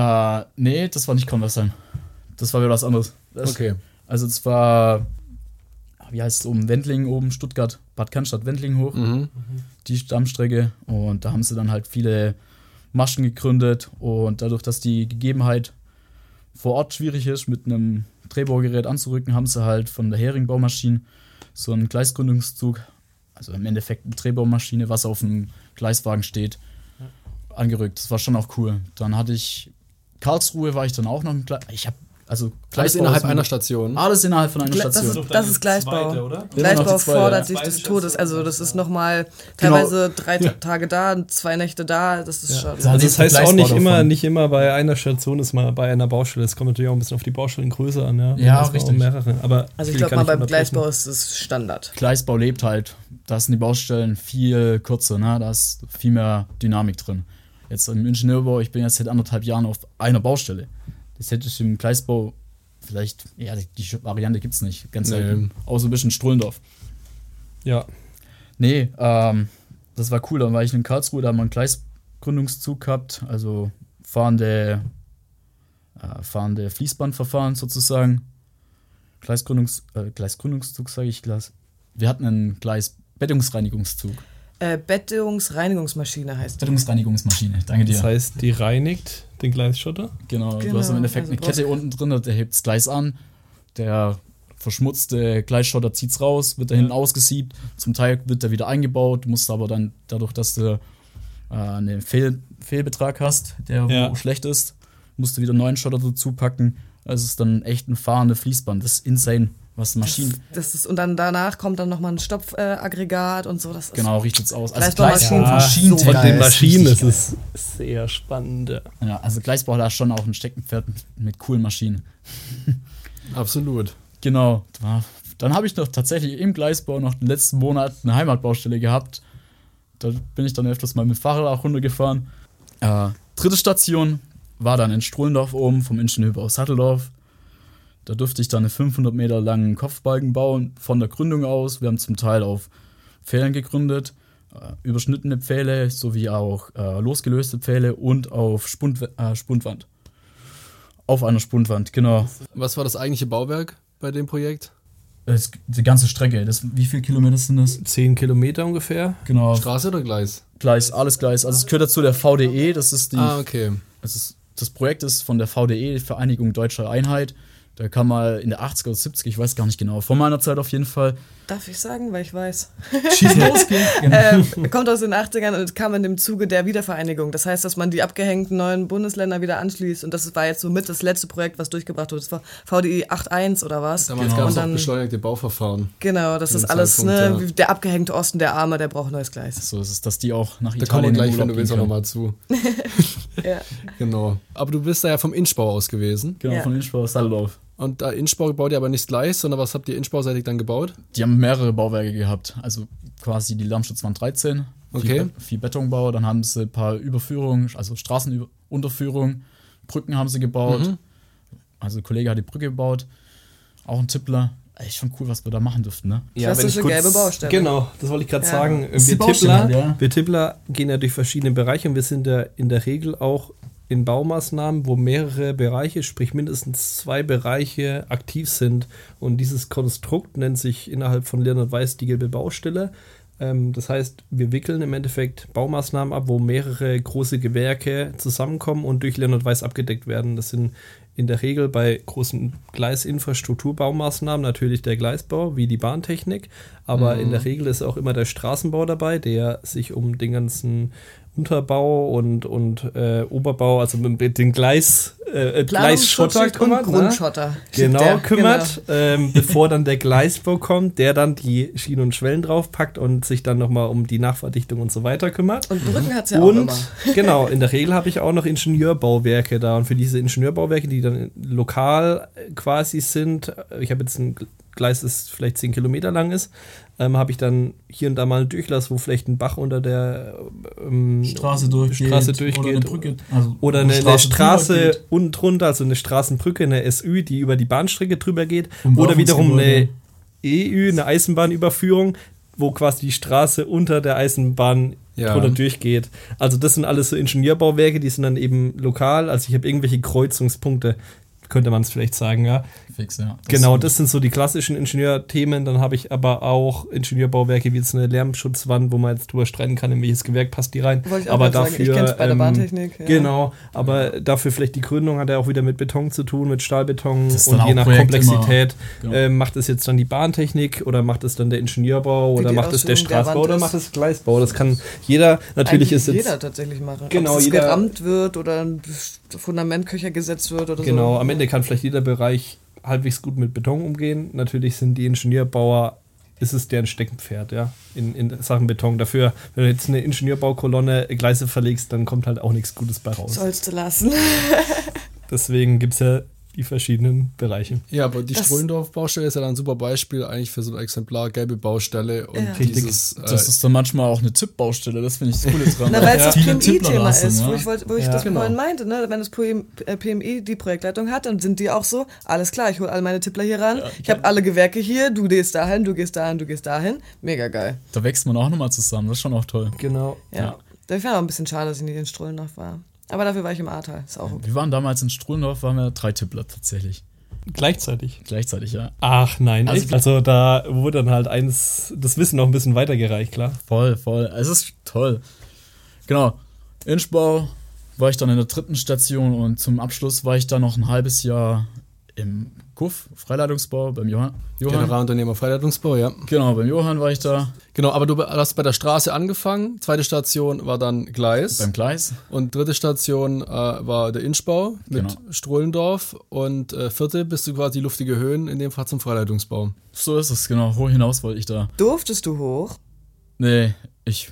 Nee, das war nicht Conversheim. Das war wieder was anderes. Okay. Also es war, wie heißt es oben, Wendling oben, Stuttgart, Bad Cannstatt, Wendling hoch, die Stammstrecke. Und da haben sie dann halt viele Maschen gegründet. Und dadurch, dass die Gegebenheit vor Ort schwierig ist, mit einem Drehbaugerät anzurücken, haben sie halt von der Hering-Baumaschine so einen Gleisgründungszug, also im Endeffekt eine Drehbaumaschine, was auf dem Gleiswagen steht, angerückt. Das war schon auch cool. Dann hatte ich Karlsruhe, war ich dann auch noch im Alles Gleisbau innerhalb ist einer Station. Alles innerhalb von einer Das Station. das ist Gleisbau. Zweite, oder? Immer noch Gleisbau die zweite, fordert ja. sich des Zweite Todes. Station, Also das ist nochmal Genau. teilweise 3 Tage da, 2 Nächte da. Das ist schon. Also Also das heißt auch Gleisbau nicht immer bei einer Station ist mal bei einer Baustelle. Es kommt natürlich auch ein bisschen auf die Baustellengröße an, ja. Ja, Das war auch richtig. Mehrere. Aber Also ich will glaube gar mal nicht beim unterbrechen. Gleisbau ist es Standard. Gleisbau lebt halt. Da sind die Baustellen viel kürzer, ne? Da ist viel mehr Dynamik drin. Jetzt im Ingenieurbau, ich bin jetzt seit 1,5 Jahren auf einer Baustelle. Das hätte ich im Gleisbau vielleicht, ja, die Variante gibt es nicht. Ganz selten. Außer ein bisschen Strullendorf. Ja. Nee, das war cool. Dann war ich in Karlsruhe, da haben wir einen Gleisgründungszug gehabt, also fahrende Fließbandverfahren sozusagen. Gleisgründungszug, sage ich. Wir hatten einen Gleisbettungsreinigungszug. Bettungsreinigungsmaschine heißt die. Bettungsreinigungsmaschine, danke dir. Das heißt, die reinigt den Gleisschotter. Genau, du Genau, hast im Endeffekt also eine Kette unten drin, der hebt das Gleis an, der verschmutzte Gleisschotter zieht's raus, wird da hinten ausgesiebt, zum Teil wird er wieder eingebaut, du musst aber dann, dadurch, dass du einen Fehlbetrag hast, der wo schlecht ist, musst du wieder einen neuen Schotter dazu packen. Also es ist dann echt ein fahrende Fließband, das ist insane, was Maschinen... Das ist, und dann danach kommt dann nochmal ein Stopfaggregat und so. Das ist Genau, richtet's aus. Gleisbaumaschinen Gleisbau- sind so Von geil. den Maschinen richtig ist es sehr spannend. Ja. Ja, also Gleisbau hat da schon auch ein Steckenpferd mit coolen Maschinen. Absolut. Genau. Dann habe ich noch tatsächlich im Gleisbau noch den letzten Monat eine Heimatbaustelle gehabt. Da bin ich dann öfters mal mit dem Fahrrad auch runtergefahren. Dritte Station war dann in Strullendorf oben vom Ingenieurbau Satteldorf. Da durfte ich dann einen 500 Meter langen Kopfbalken bauen, von der Gründung aus. Wir haben zum Teil auf Pfählen gegründet, überschnittene Pfähle sowie auch losgelöste Pfähle und auf Spundwand. Auf einer Spundwand, genau. Was war das eigentliche Bauwerk bei dem Projekt? Die ganze Strecke, wie viele Kilometer sind das? 10 Kilometer ungefähr. Genau, Straße oder Gleis? Gleis, alles Gleis. Also es gehört dazu der VDE, das ist die, Okay. das ist das Projekt ist von der VDE, Vereinigung Deutscher Einheit. Da kam mal in der 80er oder 70er, ich weiß gar nicht genau, vor meiner Zeit auf jeden Fall. Darf ich sagen, weil ich weiß. Schießen los. Kommt aus den 80ern und kam in dem Zuge der Wiedervereinigung. Das heißt, dass man die abgehängten neuen Bundesländer wieder anschließt. Und das war jetzt so mit das letzte Projekt, was durchgebracht wurde. Das war VDI 8.1 oder was. Damals gab es auch beschleunigte Bauverfahren. Genau, das ist alles, ne, wie der abgehängte Osten, der Arme, der braucht ein neues Gleis. So ist es, dass die auch nach Da Italien kommen wir gleich, in wenn Urlaub du willst, auch gehen nochmal zu. Ja. Genau. Aber du bist da ja vom Inschbau aus gewesen. können. Genau, Ja. von Innsbruck aus Salldorf. Und da Inschbau baut ihr aber nicht Gleis, sondern was habt ihr Inschbauseitig dann gebaut? Die haben mehrere Bauwerke gehabt. Also quasi die Lärmschutzwand 13, Okay. viel Betonbau, dann haben sie ein paar Überführungen, also Straßenunterführungen, Brücken haben sie gebaut. Also ein Kollege hat die Brücke gebaut, auch ein Tippler. Echt schon cool, was wir da machen dürften, ne? Klassische gelbe Baustelle. Genau, das wollte ich gerade Ja. sagen. Ist die Wir Baustelle, Tippler, ja. wir Tippler gehen ja durch verschiedene Bereiche und wir sind ja in der Regel auch in Baumaßnahmen, wo mehrere Bereiche, sprich mindestens 2 Bereiche aktiv sind. Und dieses Konstrukt nennt sich innerhalb von Leonhard Weiß die gelbe Baustelle. Das heißt, wir wickeln im Endeffekt Baumaßnahmen ab, wo mehrere große Gewerke zusammenkommen und durch Leonhard Weiß abgedeckt werden. Das sind in der Regel bei großen Gleisinfrastrukturbaumaßnahmen natürlich der Gleisbau, wie die Bahntechnik. Aber in der Regel ist auch immer der Straßenbau dabei, der sich um den ganzen Unterbau und Oberbau, also mit den Gleisschotter und kümmert. Grundschotter. Genau, Der, kümmert, bevor dann der Gleisbau kommt, der dann die Schienen und Schwellen draufpackt und sich dann nochmal um die Nachverdichtung und so weiter kümmert. Und Brücken hat es ja auch Und immer. genau, in der Regel habe ich auch noch Ingenieurbauwerke da. Und für diese Ingenieurbauwerke, die dann lokal quasi sind, ich habe jetzt ein Gleis, das vielleicht 10 Kilometer lang ist, habe ich dann hier und da mal einen Durchlass, wo vielleicht ein Bach unter der Straße durchgeht. Oder eine Brücke. Also oder wo eine drüber Straße geht. unten drunter, also eine Straßenbrücke, eine SÜ, die über die Bahnstrecke drüber geht. Und Oder wiederum eine Überführungsgebäude. eine Eisenbahnüberführung, wo quasi die Straße unter der Eisenbahn Ja. drunter durchgeht. Also das sind alles so Ingenieurbauwerke, die sind dann eben lokal. Also ich habe irgendwelche Kreuzungspunkte, könnte man es vielleicht sagen, ja. Fix, ja. Genau, das sind so die klassischen Ingenieurthemen. Dann habe ich aber auch Ingenieurbauwerke wie jetzt eine Lärmschutzwand, wo man jetzt drüber streiten kann, in welches Gewerk passt die rein. Wollte ich auch Aber gerade sagen, ich kenn's bei der Bahntechnik, ja. Genau, aber dafür vielleicht die Gründung hat ja auch wieder mit Beton zu tun, mit Stahlbeton. Das ist Und dann je auch nach Projekt Komplexität immer. macht es jetzt dann die Bahntechnik oder macht es dann der Ingenieurbau Wie oder die macht es der Ausführung der Straßbau Wand oder ist. macht es Gleisbau. Das kann jeder, natürlich Eigentlich ist jetzt jeder tatsächlich machen. Genau, Ob es jeder- gerammt wird oder ein Fundamentköcher gesetzt wird oder Genau, so. am Ende kann vielleicht jeder Bereich halbwegs gut mit Beton umgehen. Natürlich sind die Ingenieurbauer, ist es deren Steckenpferd, ja, in Sachen Beton. Dafür, wenn du jetzt eine Ingenieurbaukolonne Gleise verlegst, dann kommt halt auch nichts Gutes bei raus. Sollst du lassen. Deswegen gibt es ja die verschiedenen Bereiche. Ja, aber die Das- Strullendorf-Baustelle ist ja dann ein super Beispiel eigentlich für so ein Exemplar gelbe Baustelle und Ja. Richtig. dieses Das ist dann manchmal auch eine Tippbaustelle, das finde ich das Coole dran. Na, weil es das Viele Tippler PMI-Thema lassen, ist, ja. wo ich Ja, das genau. vorhin meinte, ne? Wenn das PMI die Projektleitung hat, dann sind die auch so, alles klar, ich hole alle meine Tippler hier ran, ich habe alle Gewerke hier, du gehst dahin, du gehst dahin, du gehst dahin. Mega geil. Da wächst man auch nochmal zusammen, das ist schon auch toll. Genau. Ja. Ich fand auch ein bisschen schade, dass ich nicht in Strullendorf war. Aber dafür war ich im Ahrtal. Ist auch okay. Wir waren damals in Strullendorf, waren wir 3 Tippler tatsächlich. Gleichzeitig. Gleichzeitig, ja. Ach nein, Also- echt? Also da wurde dann halt das Wissen noch ein bisschen weitergereicht, klar. Voll. Es ist toll. Genau. Inschbau war ich dann in der 3. Station und zum Abschluss war ich dann noch ein halbes Jahr im KUF, Freileitungsbau, beim Johann. Generalunternehmer Freileitungsbau, ja. Genau, beim Johann war ich da, Genau, aber du hast bei der Straße angefangen, 2. Station war dann Gleis beim Gleis. und 3. Station war der Inschbau mit Genau. Strullendorf und 4. bist du quasi luftige Höhen, in dem Fall zum Freileitungsbau. So ist es, genau. Hoch hinaus wollte ich da. Durftest du hoch? Nee, ich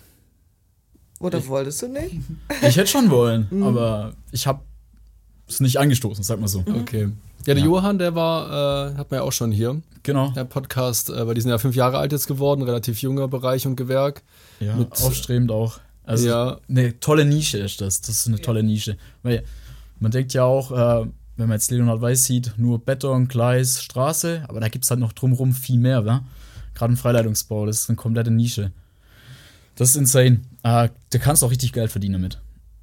Oder wolltest du nicht? hätte schon wollen, aber ich habe es nicht angestoßen, sag mal so. Okay. Ja, der Ja. Johann, der war, hat man ja auch schon hier, Genau. der Podcast, weil die sind ja 5 Jahre alt jetzt geworden, relativ junger Bereich und Gewerk. Ja, mit- aufstrebend auch. Also Ja. eine tolle Nische ist das. Das ist eine tolle Nische. Weil man denkt ja auch, wenn man jetzt Leonhard Weiß sieht, nur Beton, Gleis, Straße, aber da gibt es halt noch drumherum viel mehr, wa? Gerade im Freileitungsbau, das ist eine komplette Nische. Das ist insane. Da kannst du auch richtig Geld verdienen damit.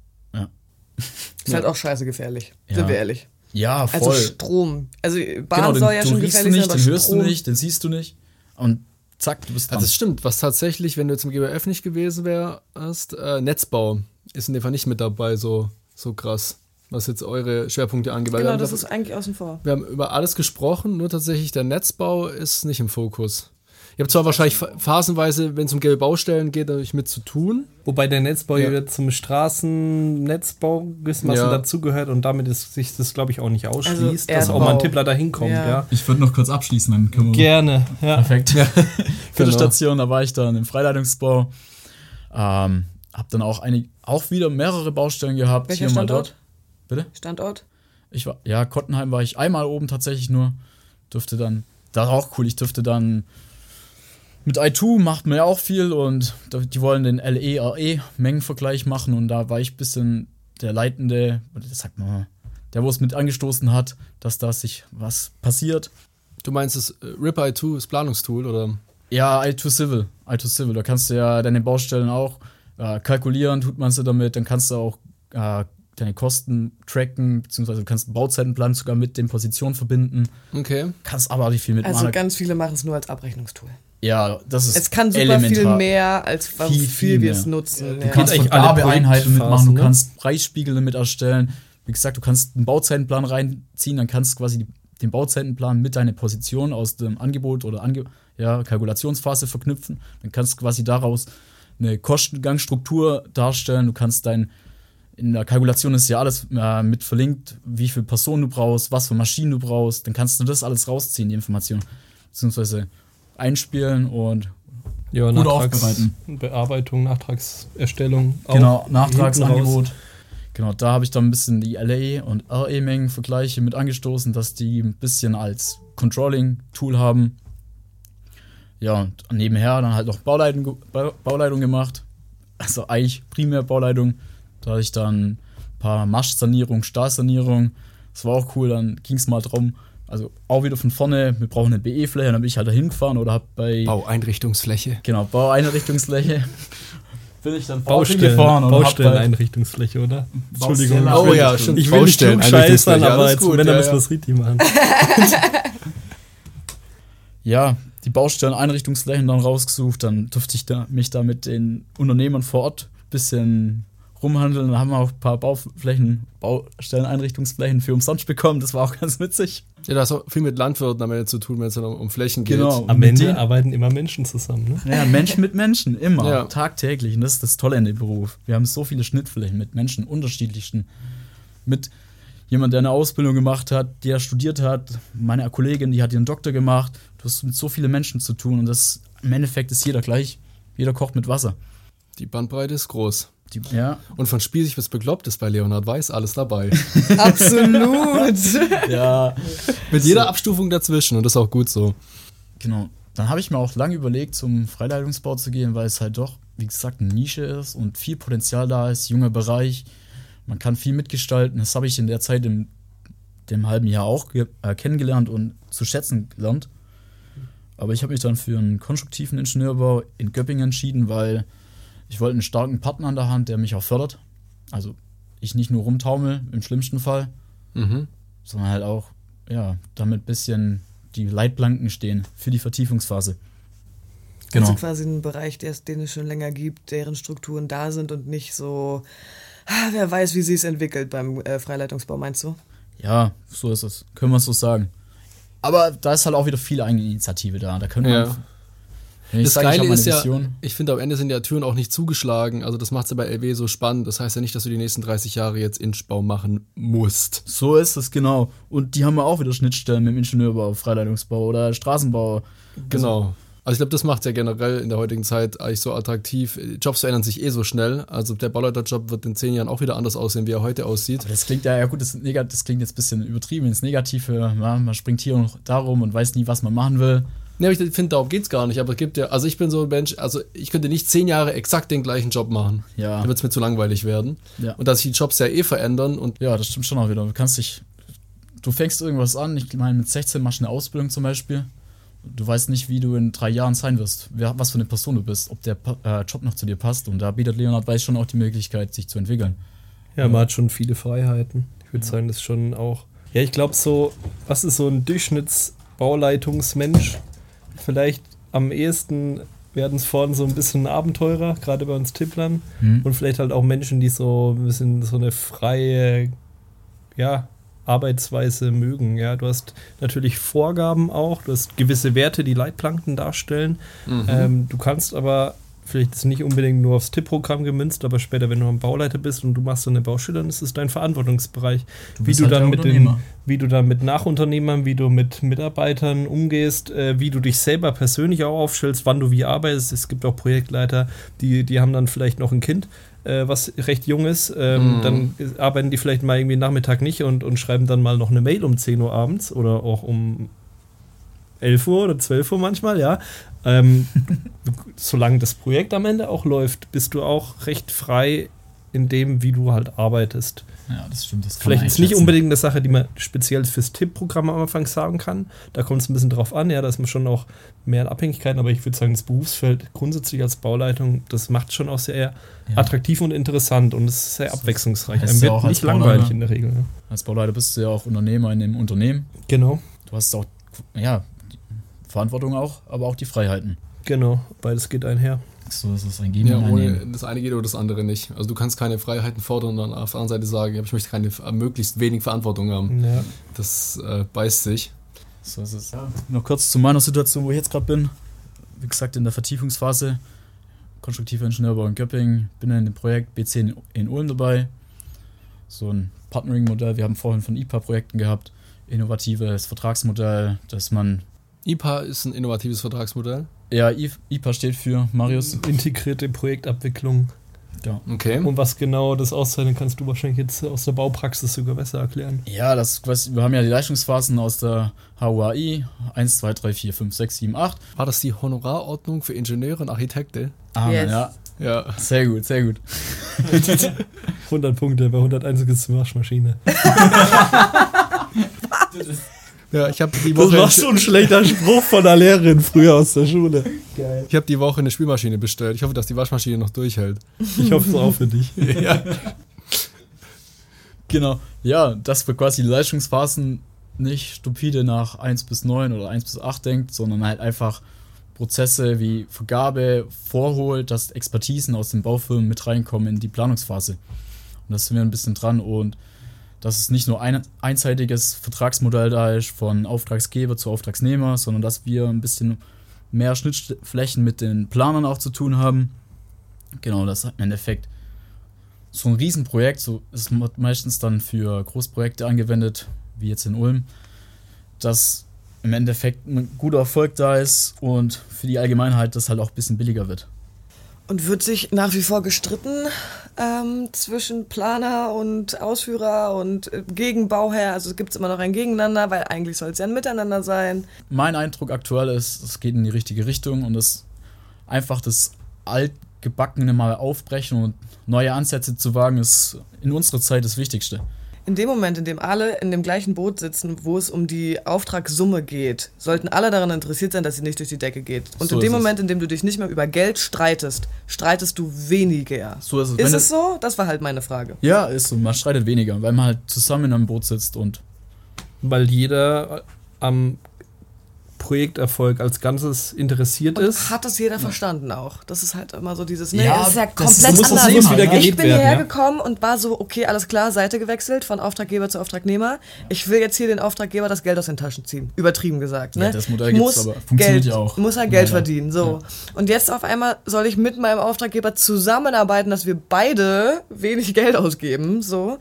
Ist halt auch scheiße gefährlich. Ja. Sind wir ehrlich. Ja, Also voll. Strom. Also Bahn Genau, soll ja den schon riechst du gefährlich nicht, sein, den aber hörst du Strom. nicht, den siehst du nicht. Und zack, du bist dran. Also es stimmt, was tatsächlich, wenn du jetzt im GWF nicht gewesen wärst, Netzbau ist in dem Fall nicht mit dabei so krass. was jetzt eure Schwerpunkte angeht. Genau, das ist eigentlich außen vor. Wir haben über alles gesprochen, nur tatsächlich der Netzbau ist nicht im Fokus. Ihr habt zwar wahrscheinlich phasenweise, wenn es um gelbe Baustellen geht, natürlich mit zu tun. Wobei der Netzbau ja zum Straßennetzbau Masse dazugehört und damit sich das, glaube ich, auch nicht ausschließt, dass auch mal ein Tippler da hinkommt. Ja. Ich würde noch kurz abschließen, dann können wir... Gerne, ja. Perfekt. Ja. Für die Station, da war ich dann im Freileitungsbau. Hab dann auch wieder mehrere Baustellen gehabt. Welcher Standort? Bitte? Standort? Kottenheim war ich einmal oben tatsächlich nur. Das war auch cool, ich durfte dann mit I2 macht man ja auch viel und die wollen den LE-RE-Mengenvergleich machen und da war ich ein bisschen der Leitende, das sagt man, der wo es mit angestoßen hat, dass da sich was passiert. Du meinst das RIP I2, das Planungstool, oder? Ja, I2 Civil, da kannst du ja deine Baustellen auch kalkulieren, tut man sie damit, dann kannst du auch deine Kosten tracken, beziehungsweise du kannst einen Bauzeitenplan sogar mit den Positionen verbinden. Okay. Kannst aber auch nicht viel mitmachen. Also ganz viele machen es nur als Abrechnungstool. Ja, das ist es kann super elementar. Viel mehr, als viel wir es nutzen. Du kannst eigentlich alle Einheiten mitmachen, du kannst Preisspiegel damit erstellen. Wie gesagt, du kannst einen Bauzeitenplan reinziehen, dann kannst du quasi den Bauzeitenplan mit deiner Position aus dem Angebot oder Kalkulationsphase verknüpfen. Dann kannst du quasi daraus eine Kostengangstruktur darstellen. Du kannst in der Kalkulation ist ja alles mit verlinkt, wie viele Personen du brauchst, was für Maschinen du brauchst. Dann kannst du das alles rausziehen, die Information. Beziehungsweise einspielen und gut aufbereiten. Bearbeitung, Nachtragserstellung. Genau, Nachtragsangebot. Genau, da habe ich dann ein bisschen die LE- und RE-Mengen-Vergleiche mit angestoßen, dass die ein bisschen als Controlling-Tool haben. Ja, und nebenher dann halt noch Bauleitung gemacht. Also eigentlich primär Bauleitung. Da hatte ich dann ein paar Maschsanierung, Stahlsanierung. Das war auch cool, dann ging es mal drum. Also auch wieder von vorne, wir brauchen eine BE-Fläche, dann bin ich halt da hingefahren oder hab bei... Baueinrichtungsfläche. Genau, Baueinrichtungsfläche. Bin ich dann Baustelleneinrichtungsfläche, oder? Entschuldigung. Oh ja, stimmt. Ich will nicht klugscheißern, aber jetzt Männer müssen was richtig machen. Ja, die Baustelleneinrichtungsflächen dann rausgesucht, dann durfte ich mich da mit den Unternehmern vor Ort ein bisschen rumhandeln. Dann haben wir auch ein paar Baustelleneinrichtungsflächen für umsonst bekommen. Das war auch ganz witzig. Ja, da hast du viel mit Landwirten am Ende zu tun, wenn es dann um Flächen geht. Genau. Am Ende arbeiten immer Menschen zusammen, ne? Ja, Menschen mit Menschen, immer, tagtäglich. Und das ist das Tolle an dem Beruf. Wir haben so viele Schnittflächen mit Menschen, unterschiedlichsten. Mit jemand, der eine Ausbildung gemacht hat, der studiert hat. Meine Kollegin, die hat ihren Doktor gemacht. Du hast mit so vielen Menschen zu tun. Und im Endeffekt ist jeder gleich. Jeder kocht mit Wasser. Die Bandbreite ist groß. Ja. Und von spießig bis bekloppt ist bei Leonhard Weiß alles dabei. Absolut. Ja. Mit jeder Abstufung dazwischen und das ist auch gut so. Genau. Dann habe ich mir auch lange überlegt, zum Freileitungsbau zu gehen, weil es halt doch, wie gesagt, eine Nische ist und viel Potenzial da ist, junger Bereich. Man kann viel mitgestalten. Das habe ich in der Zeit dem halben Jahr auch kennengelernt und zu schätzen gelernt. Aber ich habe mich dann für einen konstruktiven Ingenieurbau in Göppingen entschieden, weil ich wollte einen starken Partner an der Hand, der mich auch fördert. Also ich nicht nur rumtaumel, im schlimmsten Fall, sondern halt auch, damit ein bisschen die Leitplanken stehen für die Vertiefungsphase. Genau. Also quasi ein Bereich, den es schon länger gibt, deren Strukturen da sind und nicht so, wer weiß, wie sie es entwickelt beim Freileitungsbau, meinst du? Ja, so ist es. Können wir es so sagen. Aber da ist halt auch wieder viel Eigeninitiative da. Da können wir... Das Geile ist ja, ich finde, am Ende sind ja Türen auch nicht zugeschlagen. Also das macht es ja bei LW so spannend. Das heißt ja nicht, dass du die nächsten 30 Jahre jetzt Inchbau machen musst. So ist es, genau. Und die haben ja auch wieder Schnittstellen mit dem Ingenieurbau, Freileitungsbau oder Straßenbau. Genau. Also ich glaube, das macht es ja generell in der heutigen Zeit eigentlich so attraktiv. Jobs verändern sich so schnell. Also der Bauleiterjob wird in 10 Jahren auch wieder anders aussehen, wie er heute aussieht. Aber das klingt ja gut, das klingt jetzt ein bisschen übertrieben ins Negative. Man springt hier und da rum und weiß nie, was man machen will. Ja, ich finde, darum geht's gar nicht, aber es gibt ja, also ich bin so ein Mensch, also ich könnte nicht 10 Jahre exakt den gleichen Job machen. Ja. Da wird es mir zu langweilig werden. Ja. Und dass sich die Jobs ja verändern und. Ja, das stimmt schon auch wieder. Du fängst irgendwas an, ich meine, mit 16 machst du eine Ausbildung zum Beispiel. Du weißt nicht, wie du in 3 Jahren sein wirst, was für eine Person du bist, ob der Job noch zu dir passt. Und da bietet Leonhard Weiß schon auch die Möglichkeit, sich zu entwickeln. Ja, man hat schon viele Freiheiten. Ich würde sagen, das ist schon auch. Ja, ich glaube so, was ist so ein Durchschnittsbauleitungsmensch? Vielleicht am ehesten werden es vorhin so ein bisschen Abenteurer, gerade bei uns Tipplern. Und vielleicht halt auch Menschen, die so ein bisschen so eine freie Arbeitsweise mögen. Ja, du hast natürlich Vorgaben auch, du hast gewisse Werte, die Leitplanken darstellen. Du kannst aber vielleicht ist nicht unbedingt nur aufs TIP-Programm gemünzt, aber später, wenn du ein Bauleiter bist und du machst so eine Baustelle, dann ist es dein Verantwortungsbereich. Wie du dann mit Nachunternehmern, wie du mit Mitarbeitern umgehst, wie du dich selber persönlich auch aufstellst, wann du wie arbeitest. Es gibt auch Projektleiter, die haben dann vielleicht noch ein Kind, was recht jung ist. Dann arbeiten die vielleicht mal irgendwie Nachmittag nicht und schreiben dann mal noch eine Mail um 10 Uhr abends oder auch um 11 Uhr oder 12 Uhr manchmal, ja. Solange das Projekt am Ende auch läuft, bist du auch recht frei in dem, wie du halt arbeitest. Ja, das stimmt. Das vielleicht ist nicht unbedingt eine Sache, die man speziell fürs TIP-Programm am Anfang sagen kann. Da kommt es ein bisschen drauf an, ja, da ist man schon auch mehr in Abhängigkeiten, aber ich würde sagen, das Berufsfeld grundsätzlich als Bauleitung, das macht schon auch sehr attraktiv und interessant und es ist sehr abwechslungsreich. Einem wird nicht langweilig in der Regel. Ja. Als Bauleiter bist du ja auch Unternehmer in dem Unternehmen. Genau. Du hast auch, die Verantwortung auch, aber auch die Freiheiten. Genau, beides geht einher. So ist es ein Geben Ja, und ohne Nehmen. das eine geht oder das andere nicht. Also du kannst keine Freiheiten fordern und dann auf der anderen Seite sagen, ich möchte möglichst wenig Verantwortung haben. Ja. Das beißt sich. So ist es. Ja. Noch kurz zu meiner Situation, wo ich jetzt gerade bin. Wie gesagt, in der Vertiefungsphase. Konstruktiver Ingenieurbau in Göppingen. Bin in dem Projekt BC in Ulm dabei. So ein Partnering-Modell. Wir haben vorhin von IPA-Projekten gehabt. Innovatives Vertragsmodell, dass man... IPA ist ein innovatives Vertragsmodell. Ja, IPA steht für, Marius. Integrierte Projektabwicklung. Ja. Okay. Und was genau das auszeichnet, kannst du wahrscheinlich jetzt aus der Baupraxis sogar besser erklären. Ja, wir haben ja die Leistungsphasen aus der HUAI 1, 2, 3, 4, 5, 6, 7, 8. War das die Honorarordnung für Ingenieure und Architekten? Yes. Ja. Sehr gut, sehr gut. 100 Punkte, bei 101 ist es eine Waschmaschine. Ja, ich habe die Woche. Das war so ein schlechter Spruch von der Lehrerin früher aus der Schule. Geil. Ich habe die Woche eine Spülmaschine bestellt. Ich hoffe, dass die Waschmaschine noch durchhält. Ich hoffe es auch für dich. Ja. Genau. Ja, dass wir quasi die Leistungsphasen nicht stupide nach 1 bis 9 oder 1 bis 8 denkt, sondern halt einfach Prozesse wie Vergabe vorholt, dass Expertisen aus den Baufirmen mit reinkommen in die Planungsphase. Und da sind wir ein bisschen dran und dass es nicht nur ein einseitiges Vertragsmodell da ist von Auftragsgeber zu Auftragsnehmer, sondern dass wir ein bisschen mehr Schnittflächen mit den Planern auch zu tun haben. Genau, das im Endeffekt so ein Riesenprojekt, so ist meistens dann für Großprojekte angewendet, wie jetzt in Ulm, dass im Endeffekt ein guter Erfolg da ist und für die Allgemeinheit das halt auch ein bisschen billiger wird. Und wird sich nach wie vor gestritten zwischen Planer und Ausführer und Gegenbauherr? Also gibt es immer noch ein Gegeneinander, weil eigentlich soll es ja ein Miteinander sein. Mein Eindruck aktuell ist, es geht in die richtige Richtung und das einfach das Altgebackene mal aufbrechen und neue Ansätze zu wagen, ist in unserer Zeit das Wichtigste. In dem Moment, in dem alle in dem gleichen Boot sitzen, wo es um die Auftragssumme geht, sollten alle daran interessiert sein, dass sie nicht durch die Decke geht. Und So in dem ist es. Moment, in dem du dich nicht mehr über Geld streitest, streitest du weniger. So ist es. Ist es so? Das war halt meine Frage. Ja, ist so. Man streitet weniger, weil man halt zusammen in einem Boot sitzt und Weil jeder am Projekterfolg als Ganzes interessiert Und ist. hat das jeder verstanden auch? Das ist halt immer so dieses, Ja, das ist ja das komplett muss anders. wieder Ich gelebt bin werden, hierher ja. gekommen und war so, okay, alles klar, Seite gewechselt, von Auftraggeber zu Auftragnehmer. Ich will jetzt hier den Auftraggeber das Geld aus den Taschen ziehen. Übertrieben gesagt. Ne? Ja, das Modell Ich gibt's, muss aber funktioniert Geld, ja auch. muss halt Geld Leider. verdienen. So. Und jetzt auf einmal soll ich mit meinem Auftraggeber zusammenarbeiten, dass wir beide wenig Geld ausgeben. So.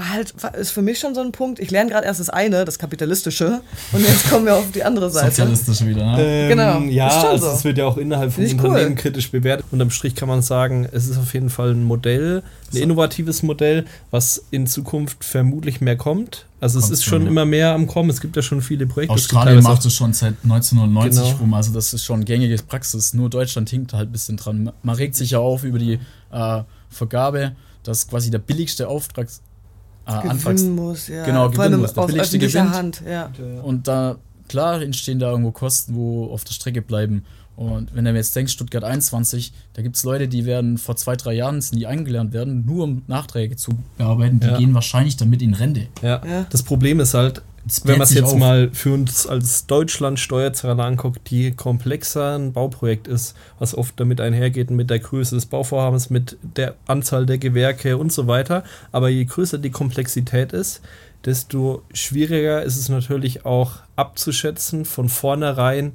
Ist für mich schon so ein Punkt. Ich lerne gerade erst das eine, das Kapitalistische. Und jetzt kommen wir auf die andere Seite. sozialistisch wieder, ne? Genau. Ja, Ist schon also so. es wird ja auch innerhalb von Finde ich Unternehmen cool. kritisch bewertet. Unterm Strich kann man sagen, es ist auf jeden Fall ein Modell, ein innovatives Modell, was in Zukunft vermutlich mehr kommt. Also es Kommt ist schon ja. immer mehr am Kommen. Es gibt ja schon viele Projekte. Australien teilweise macht es schon seit 1990 Genau. rum, also das ist schon gängige Praxis. Nur Deutschland hinkt halt ein bisschen dran. Man regt sich ja auf über die Vergabe, dass quasi der billigste Auftrag anfangs. Gewinnen muss, ja. Genau, Vor allem gewinnen muss. Der auf billigste öffentlicher gewinnt. Hand, ja. Und da, klar, entstehen da irgendwo Kosten, wo auf der Strecke bleiben. Und wenn du jetzt denkst, Stuttgart 21, da gibt es Leute, die werden vor 2-3 Jahren sind die eingelernt werden, nur um Nachträge zu bearbeiten. Die Ja. gehen wahrscheinlich damit in Rente. Ja. Ja. Das Problem ist halt, Das wenn man bläht es sich jetzt auf. mal für uns als Deutschland-Steuerzahler anguckt, je komplexer ein Bauprojekt ist, was oft damit einhergeht mit der Größe des Bauvorhabens, mit der Anzahl der Gewerke und so weiter. Aber je größer die Komplexität ist, desto schwieriger ist es natürlich auch abzuschätzen, von vornherein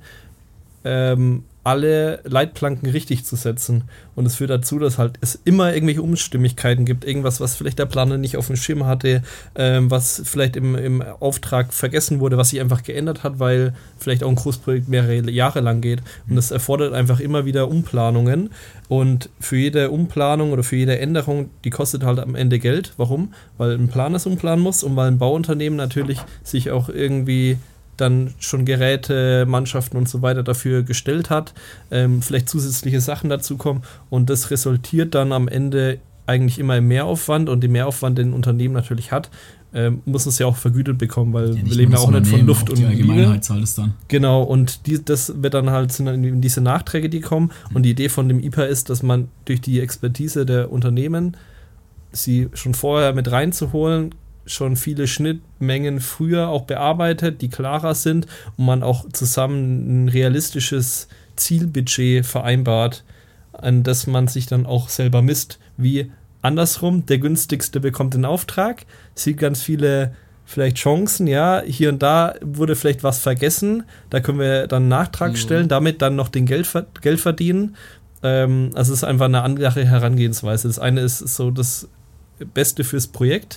alle Leitplanken richtig zu setzen. Und es führt dazu, dass halt es immer irgendwelche Unstimmigkeiten gibt. Irgendwas, was vielleicht der Planer nicht auf dem Schirm hatte, was vielleicht im Auftrag vergessen wurde, was sich einfach geändert hat, weil vielleicht auch ein Großprojekt mehrere Jahre lang geht. Und das erfordert einfach immer wieder Umplanungen. Und für jede Umplanung oder für jede Änderung, die kostet halt am Ende Geld. Warum? Weil ein Planer es umplanen muss und weil ein Bauunternehmen natürlich sich auch irgendwie dann schon Geräte, Mannschaften und so weiter dafür gestellt hat, vielleicht zusätzliche Sachen dazukommen und das resultiert dann am Ende eigentlich immer im Mehraufwand und den Mehraufwand, den ein Unternehmen natürlich hat, muss es ja auch vergütet bekommen, weil wir leben ja auch nicht von Luft und die Allgemeinheit zahlt es dann. Genau, und das wird dann halt, sind dann diese Nachträge, die kommen und die Idee von dem IPA ist, dass man durch die Expertise der Unternehmen sie schon vorher mit reinzuholen, schon viele Schnittmengen früher auch bearbeitet, die klarer sind und man auch zusammen ein realistisches Zielbudget vereinbart, an das man sich dann auch selber misst, wie andersrum, der günstigste bekommt den Auftrag, sieht ganz viele vielleicht Chancen, ja, hier und da wurde vielleicht was vergessen, da können wir dann einen Nachtrag stellen, damit dann noch den Geld verdienen. Also es ist einfach eine andere Herangehensweise. Das eine ist so das Beste fürs Projekt,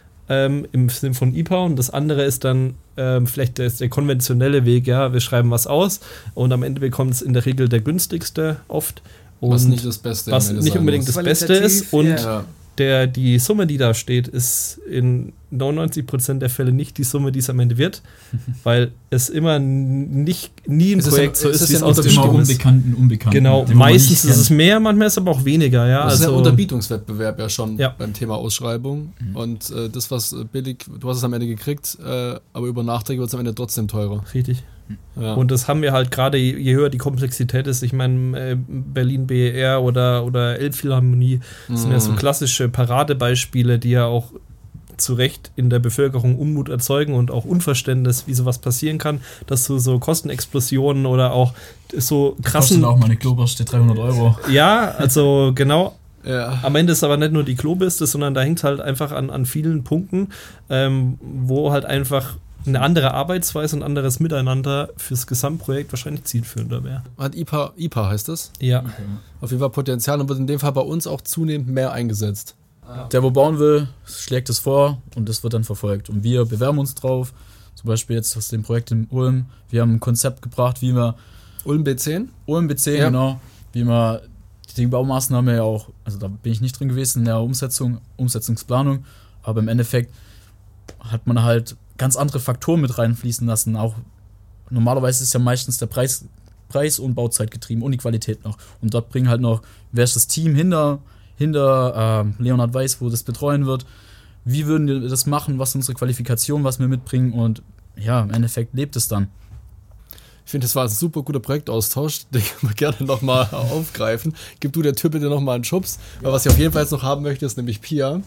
im Sinne von IPA und das andere ist dann vielleicht der konventionelle Weg, ja, wir schreiben was aus und am Ende bekommt es in der Regel der günstigste oft. Und was nicht das Beste was nicht unbedingt das Beste ist und die Summe, die da steht, ist in 99% der Fälle nicht die Summe, die es am Ende wird, weil es immer nie ein Projekt so ist, wie es ausgeschrieben ist. Unbekannt. Genau, meistens ist es mehr, manchmal ist es aber auch weniger. Ja, das ist ja Unterbietungswettbewerb ja schon beim Thema Ausschreibung und das, was billig, du hast es am Ende gekriegt, aber über Nachträge wird es am Ende trotzdem teurer. Richtig. Ja. Und das haben wir halt gerade, je höher die Komplexität ist, ich meine Berlin BER oder Elbphilharmonie, das sind ja so klassische Paradebeispiele, die ja auch zu Recht in der Bevölkerung Unmut erzeugen und auch Unverständnis, wie sowas passieren kann, dass so Kostenexplosionen oder auch so krassen... Kostet auch mal eine Klobürste 300 €. Ja, also genau. Ja. Am Ende ist aber nicht nur die Klobürste, sondern da hängt halt einfach an vielen Punkten, wo halt einfach eine andere Arbeitsweise und anderes Miteinander fürs Gesamtprojekt wahrscheinlich zielführender wäre. Hat IPA heißt das? Ja. Okay. Auf jeden Fall Potenzial und wird in dem Fall bei uns auch zunehmend mehr eingesetzt. Der, wo bauen will, schlägt es vor und das wird dann verfolgt. Und wir bewerben uns drauf. Zum Beispiel jetzt aus dem Projekt in Ulm. Wir haben ein Konzept gebracht, wie wir... Ulm B10? Ulm B10, ja. Genau. Wie man die Baumaßnahme ja auch... Also da bin ich nicht drin gewesen in der Umsetzungsplanung. Aber im Endeffekt hat man halt ganz andere Faktoren mit reinfließen lassen. Auch normalerweise ist ja meistens der Preis und Bauzeit getrieben und die Qualität noch. Und dort bringen halt noch, wer ist das Team hinter Leonhard Weiß, wo das betreuen wird. Wie würden wir das machen? Was ist unsere Qualifikation, was wir mitbringen? Und ja, im Endeffekt lebt es dann. Ich finde, das war ein super guter Projektaustausch. Den können wir gerne nochmal aufgreifen. Gib du der Tür bitte nochmal einen Schubs. Weil was ich auf jeden Fall jetzt noch haben möchte, ist nämlich Pia.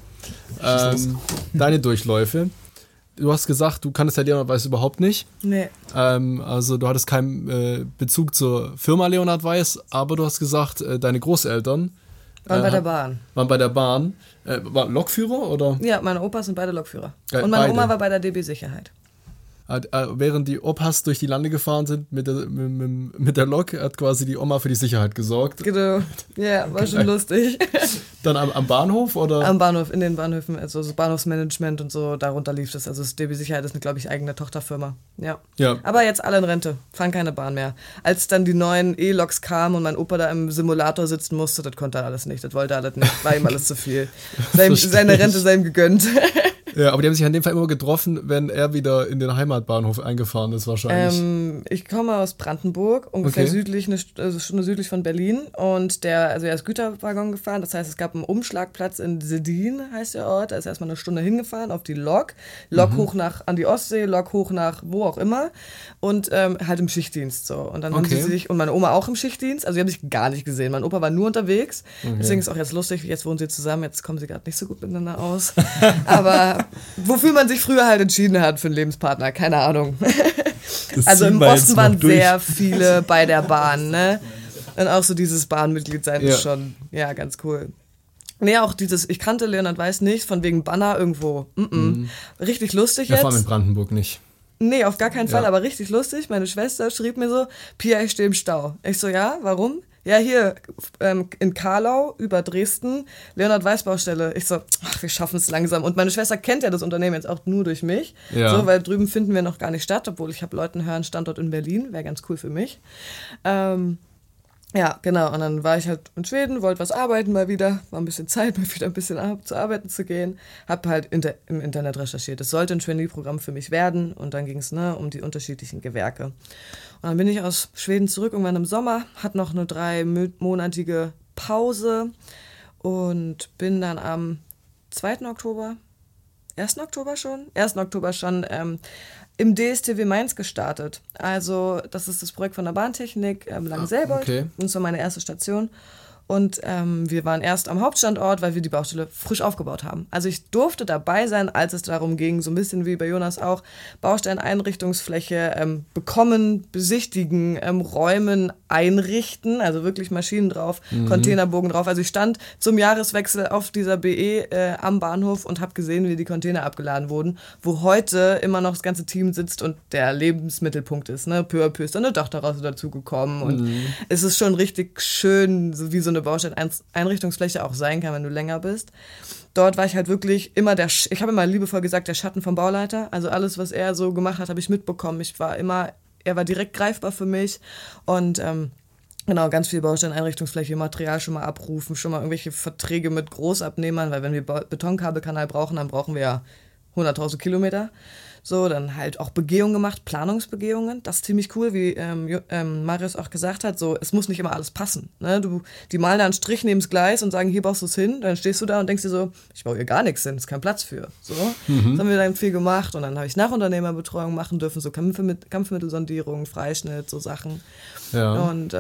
Deine Durchläufe. Du hast gesagt, du kanntest ja Leonhard Weiß überhaupt nicht. Nee. Also du hattest keinen Bezug zur Firma Leonhard Weiß, aber du hast gesagt, deine Großeltern waren bei der Bahn. Waren bei der Bahn. War Lokführer, oder? Ja, meine Opas sind beide Lokführer. Und meine Oma war bei der DB Sicherheit. Während die Opas durch die Lande gefahren sind mit der Lok, hat quasi die Oma für die Sicherheit gesorgt. Genau. Ja, war schon lustig. Dann am Bahnhof, oder? Am Bahnhof, in den Bahnhöfen, also das Bahnhofsmanagement und so, darunter lief das. Also das DB Sicherheit ist eine, glaube ich, eigene Tochterfirma. Ja. Aber jetzt alle in Rente, fahren keine Bahn mehr. Als dann die neuen E-Loks kamen und mein Opa da im Simulator sitzen musste, das konnte er alles nicht, das wollte er alles nicht, war ihm alles zu viel. Seine Rente sei ihm gegönnt. Ja, aber die haben sich in dem Fall immer getroffen, wenn er wieder in den Heimatbahnhof eingefahren ist wahrscheinlich. Ich komme aus Brandenburg, ungefähr eine Stunde südlich von Berlin. Und er ist Güterwaggon gefahren, das heißt, es gab einen Umschlagplatz in Sedin, heißt der Ort. Da ist erstmal eine Stunde hingefahren auf die Lok hoch an die Ostsee, Lok hoch nach wo auch immer und halt im Schichtdienst so. Und dann haben sie sich, und meine Oma auch im Schichtdienst, also die haben sich gar nicht gesehen. Mein Opa war nur unterwegs, deswegen ist auch jetzt lustig, jetzt wohnen sie zusammen, jetzt kommen sie gerade nicht so gut miteinander aus. Aber wofür man sich früher halt entschieden hat für einen Lebenspartner, keine Ahnung. Also im Osten waren sehr viele bei der Bahn, ne? Und auch so dieses Bahnmitglied sein ist schon, ja, ganz cool. Nee, auch dieses, ich kannte Leonhard Weiß nicht, von wegen Banner irgendwo. Richtig lustig Ja, jetzt. vor allem in Brandenburg nicht. Nee, auf gar keinen Fall, Ja. aber richtig lustig. Meine Schwester schrieb mir so, Pia, ich stehe im Stau. Ich so, ja, warum? Ja, hier in Karlau über Dresden, Leonhard Weiß Baustelle. Ich so, ach, wir schaffen es langsam. Und meine Schwester kennt ja das Unternehmen jetzt auch nur durch mich. Ja. So, weil drüben finden wir noch gar nicht statt, obwohl ich habe Leuten hören, Standort in Berlin, wäre ganz cool für mich. Ja, genau. Und dann war ich halt in Schweden, wollte was arbeiten mal wieder. War ein bisschen Zeit, mal wieder ein bisschen zu arbeiten zu gehen. Hab halt im Internet recherchiert. Es sollte ein Trainee-Programm für mich werden. Und dann ging es um die unterschiedlichen Gewerke. Und dann bin ich aus Schweden zurück, irgendwann im Sommer. Hatte noch eine 3-monatige Pause. Und bin dann am 2. Oktober, 1. Oktober schon im DSTW Mainz gestartet. Also das ist das Projekt von der Bahntechnik, Langenselbold. Okay. Das war meine erste Station. Und wir waren erst am Hauptstandort, weil wir die Baustelle frisch aufgebaut haben. Also ich durfte dabei sein, als es darum ging, so ein bisschen wie bei Jonas auch, Baustelleneinrichtungsfläche bekommen, besichtigen, Räumen einrichten, also wirklich Maschinen drauf, Containerbogen drauf. Also ich stand zum Jahreswechsel auf dieser BE am Bahnhof und habe gesehen, wie die Container abgeladen wurden, wo heute immer noch das ganze Team sitzt und der Lebensmittelpunkt ist. Ne? Peu à peu ist dann eine Tochterrasse dazugekommen und es ist schon richtig schön, so wie so eine Baustelleneinrichtungsfläche auch sein kann, wenn du länger bist. Dort war ich halt wirklich immer ich habe immer liebevoll gesagt, der Schatten vom Bauleiter. Also alles, was er so gemacht hat, habe ich mitbekommen. Er war direkt greifbar für mich und genau, ganz viel Baustelleneinrichtungsfläche, Material schon mal abrufen, schon mal irgendwelche Verträge mit Großabnehmern, weil wenn wir Betonkabelkanal brauchen, dann brauchen wir ja 100.000 Kilometer. So, dann halt auch Begehungen gemacht, Planungsbegehungen. Das ist ziemlich cool, wie Marius auch gesagt hat. So, es muss nicht immer alles passen. Ne? Die malen da einen Strich neben das Gleis und sagen, hier baust du es hin. Dann stehst du da und denkst dir so, ich baue hier gar nichts hin, ist kein Platz für. So, das haben wir dann viel gemacht. Und dann habe ich Nachunternehmerbetreuung machen dürfen, so Kampfmittelsondierung, Freischnitt, so Sachen. Ja. Und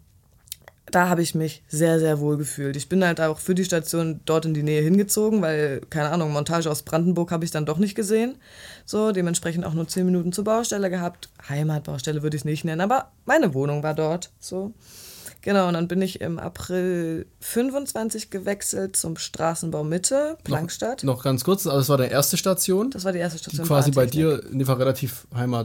da habe ich mich sehr, sehr wohl gefühlt. Ich bin halt auch für die Station dort in die Nähe hingezogen, weil, keine Ahnung, Montage aus Brandenburg habe ich dann doch nicht gesehen. So, dementsprechend auch nur 10 Minuten zur Baustelle gehabt. Heimatbaustelle würde ich es nicht nennen, aber meine Wohnung war dort. So. Genau, und dann bin ich im April 25 gewechselt zum Straßenbau Mitte, Plankstadt. Noch ganz kurz, also das war deine erste Station, Das war die erste Station. die quasi bei Bahntechnik. dir in dem Fall relativ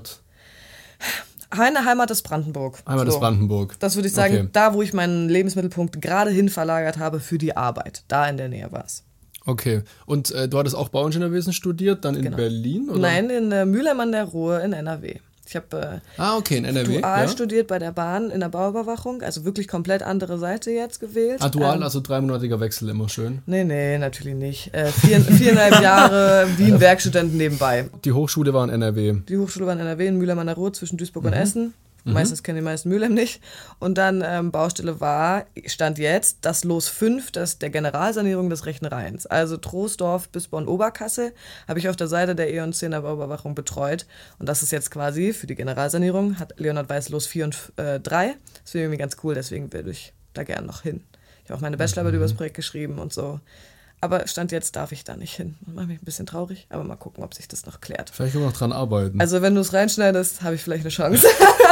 Meine Heimat ist Brandenburg. ist Brandenburg. Das würde ich sagen, Okay. da wo ich meinen Lebensmittelpunkt gerade hin verlagert habe für die Arbeit. Da in der Nähe war es. Okay. Und du hattest auch Bauingenieurwesen studiert, dann in Genau. Berlin? Oder? Nein, in Mülheim an der Ruhr in NRW. Ich habe Okay, in NRW. dual studiert bei der Bahn in der Bauüberwachung, also wirklich komplett andere Seite jetzt gewählt. Dual, also 3-monatiger Wechsel, immer schön. Nee, natürlich nicht. 4,5 Jahre wie ein Werkstudent nebenbei. Die Hochschule war in NRW. Die Hochschule war in NRW, in Mülheim an der Ruhr zwischen Duisburg und Essen. Meistens kennen die meisten Mülheim nicht. Und dann Baustelle stand jetzt das Los 5, das der Generalsanierung des rechten Rheins. Also Troisdorf bis Bonn-Oberkassel habe ich auf der Seite der E&C in der Bauüberwachung betreut. Und das ist jetzt quasi für die Generalsanierung, hat Leonhard Weiß Los 4 und 3. Das finde ich irgendwie ganz cool, deswegen will ich da gerne noch hin. Ich habe auch meine Bachelorarbeit über das Projekt geschrieben und so. Aber Stand jetzt darf ich da nicht hin. Das macht mich ein bisschen traurig, aber mal gucken, ob sich das noch klärt. Vielleicht können wir noch dran arbeiten. Also wenn du es reinschneidest, habe ich vielleicht eine Chance.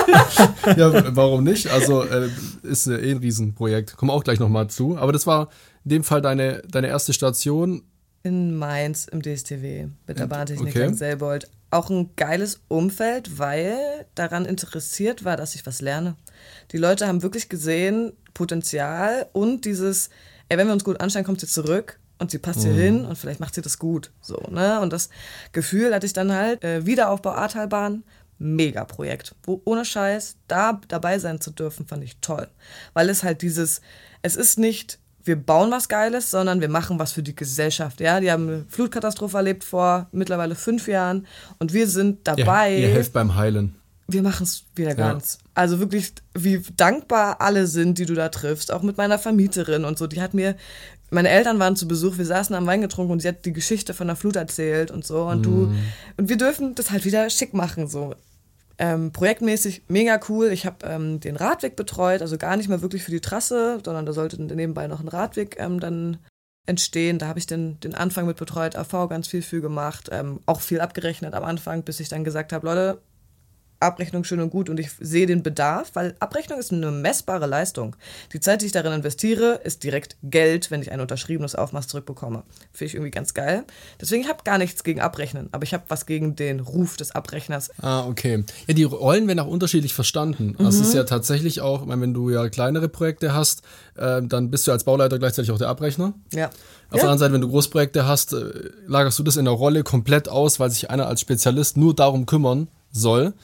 Ja, warum nicht? Also ist ein Riesenprojekt. Kommen wir auch gleich nochmal zu. Aber das war in dem Fall deine erste Station. In Mainz im DSTW mit der Bahntechnik okay. Langenselbold. Auch ein geiles Umfeld, weil daran interessiert war, dass ich was lerne. Die Leute haben wirklich gesehen, Potenzial und dieses, wenn wir uns gut anstellen, kommt sie zurück und sie passt hier hin und vielleicht macht sie das gut. So, ne? Und das Gefühl hatte ich dann halt, Wiederaufbau Ahrtalbahn, Mega-Projekt. Wo ohne Scheiß da dabei sein zu dürfen, fand ich toll. Weil es halt es ist nicht, wir bauen was Geiles, sondern wir machen was für die Gesellschaft. Ja, die haben eine Flutkatastrophe erlebt vor mittlerweile 5 Jahren und wir sind dabei. Ihr helft beim Heilen. Wir machen es wieder ganz. Also wirklich, wie dankbar alle sind, die du da triffst. Auch mit meiner Vermieterin und so. Meine Eltern waren zu Besuch, wir saßen am Wein getrunken und sie hat die Geschichte von der Flut erzählt und so. Und wir dürfen das halt wieder schick machen, so. Projektmäßig mega cool. Ich habe den Radweg betreut, also gar nicht mehr wirklich für die Trasse, sondern da sollte nebenbei noch ein Radweg dann entstehen. Da habe ich den Anfang mit betreut, AV ganz viel für gemacht, auch viel abgerechnet am Anfang, bis ich dann gesagt habe, Leute, Abrechnung schön und gut und ich sehe den Bedarf, weil Abrechnung ist eine messbare Leistung. Die Zeit, die ich darin investiere, ist direkt Geld, wenn ich ein unterschriebenes Aufmaß zurückbekomme. Finde ich irgendwie ganz geil. Deswegen, ich habe gar nichts gegen Abrechnen, aber ich habe was gegen den Ruf des Abrechners. Ah, okay. Ja, die Rollen werden auch unterschiedlich verstanden. Das ist ja tatsächlich auch, ich meine, wenn du ja kleinere Projekte hast, dann bist du als Bauleiter gleichzeitig auch der Abrechner. Ja. Auf der anderen Seite, wenn du Großprojekte hast, lagerst du das in der Rolle komplett aus, weil sich einer als Spezialist nur darum kümmern soll.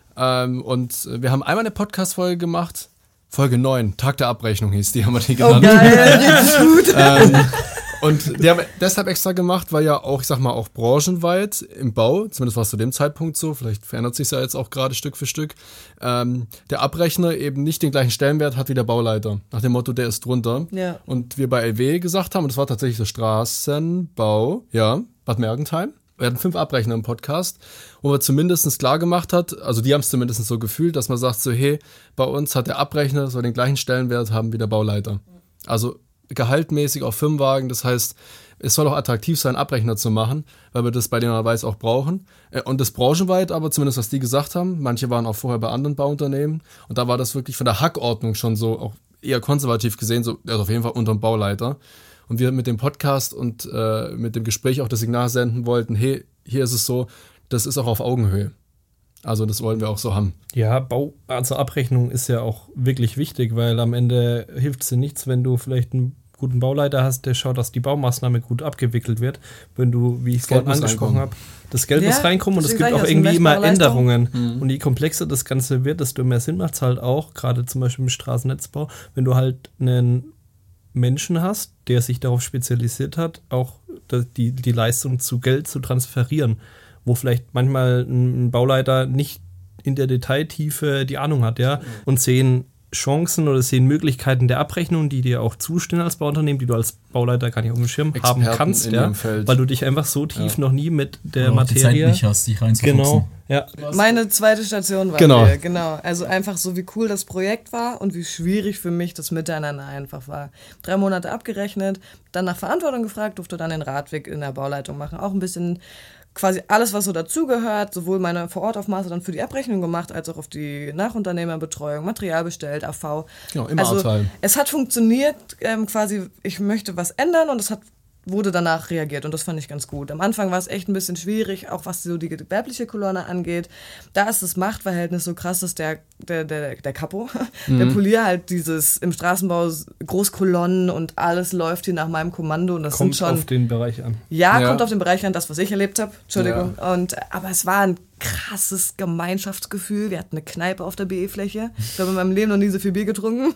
Und wir haben einmal eine Podcast-Folge gemacht, Folge 9, Tag der Abrechnung hieß die, haben wir die genannt. Oh geil, richtig gut. Und die haben wir deshalb extra gemacht, weil ja auch, ich sag mal, auch branchenweit im Bau, zumindest war es zu dem Zeitpunkt so, vielleicht verändert sich ja jetzt auch gerade Stück für Stück, der Abrechner eben nicht den gleichen Stellenwert hat wie der Bauleiter. Nach dem Motto, der ist drunter. Ja. Und wir bei LW gesagt haben, und das war tatsächlich der Straßenbau, ja, Bad Mergentheim. Wir hatten 5 Abrechner im Podcast, wo man zumindest klar gemacht hat, also die haben es zumindest so gefühlt, dass man sagt so, hey, bei uns hat der Abrechner soll den gleichen Stellenwert haben wie der Bauleiter. Also gehaltmäßig auf Firmenwagen, das heißt, es soll auch attraktiv sein, Abrechner zu machen, weil wir das bei denen weiß auch brauchen. Und das branchenweit, aber zumindest was die gesagt haben, manche waren auch vorher bei anderen Bauunternehmen und da war das wirklich von der Hackordnung schon so, auch eher konservativ gesehen, so, also auf jeden Fall unter dem Bauleiter. Und wir mit dem Podcast und mit dem Gespräch auch das Signal senden wollten, hey, hier ist es so, das ist auch auf Augenhöhe. Also das wollen wir auch so haben. Ja, also Abrechnung ist ja auch wirklich wichtig, weil am Ende hilft es dir nichts, wenn du vielleicht einen guten Bauleiter hast, der schaut, dass die Baumaßnahme gut abgewickelt wird. Wenn du, wie ich es vorhin angesprochen habe, das Geld muss reinkommen und es gibt auch irgendwie immer Änderungen. Und je komplexer das Ganze wird, desto mehr Sinn macht es halt auch, gerade zum Beispiel im Straßennetzbau, wenn du halt einen Menschen hast, der sich darauf spezialisiert hat, auch die Leistung zu Geld zu transferieren, wo vielleicht manchmal ein Bauleiter nicht in der Detailtiefe die Ahnung hat, ja, und sehen Chancen oder sehen Möglichkeiten der Abrechnung, die dir auch zustehen als Bauunternehmen, die du als Bauleiter gar nicht auf dem Schirm haben kannst, ja, weil du dich einfach so tief noch nie mit der Materie... die Zeit nicht hast, dich reinzufuchsen. Genau, ja. Meine zweite Station war hier, genau. Also einfach so, wie cool das Projekt war und wie schwierig für mich das Miteinander einfach war. 3 Monate abgerechnet, dann nach Verantwortung gefragt, durfte dann den Radweg in der Bauleitung machen. Auch ein bisschen quasi alles, was so dazugehört, sowohl meine Vorortaufmaße dann für die Abrechnung gemacht, als auch auf die Nachunternehmerbetreuung, Material bestellt, AV. Genau, immer aufteilen. Es hat funktioniert, quasi, ich möchte was ändern und es wurde danach reagiert und das fand ich ganz gut. Am Anfang war es echt ein bisschen schwierig, auch was so die gewerbliche Kolonne angeht. Da ist das Machtverhältnis so krass, dass der Kapo, der Polier halt dieses im Straßenbau Großkolonnen und alles läuft hier nach meinem Kommando. Und das kommt sind schon, auf den Bereich an. Ja, kommt auf den Bereich an, das, was ich erlebt habe. Entschuldigung. Ja. Aber es war ein krasses Gemeinschaftsgefühl. Wir hatten eine Kneipe auf der BE-Fläche. Ich habe in meinem Leben noch nie so viel Bier getrunken.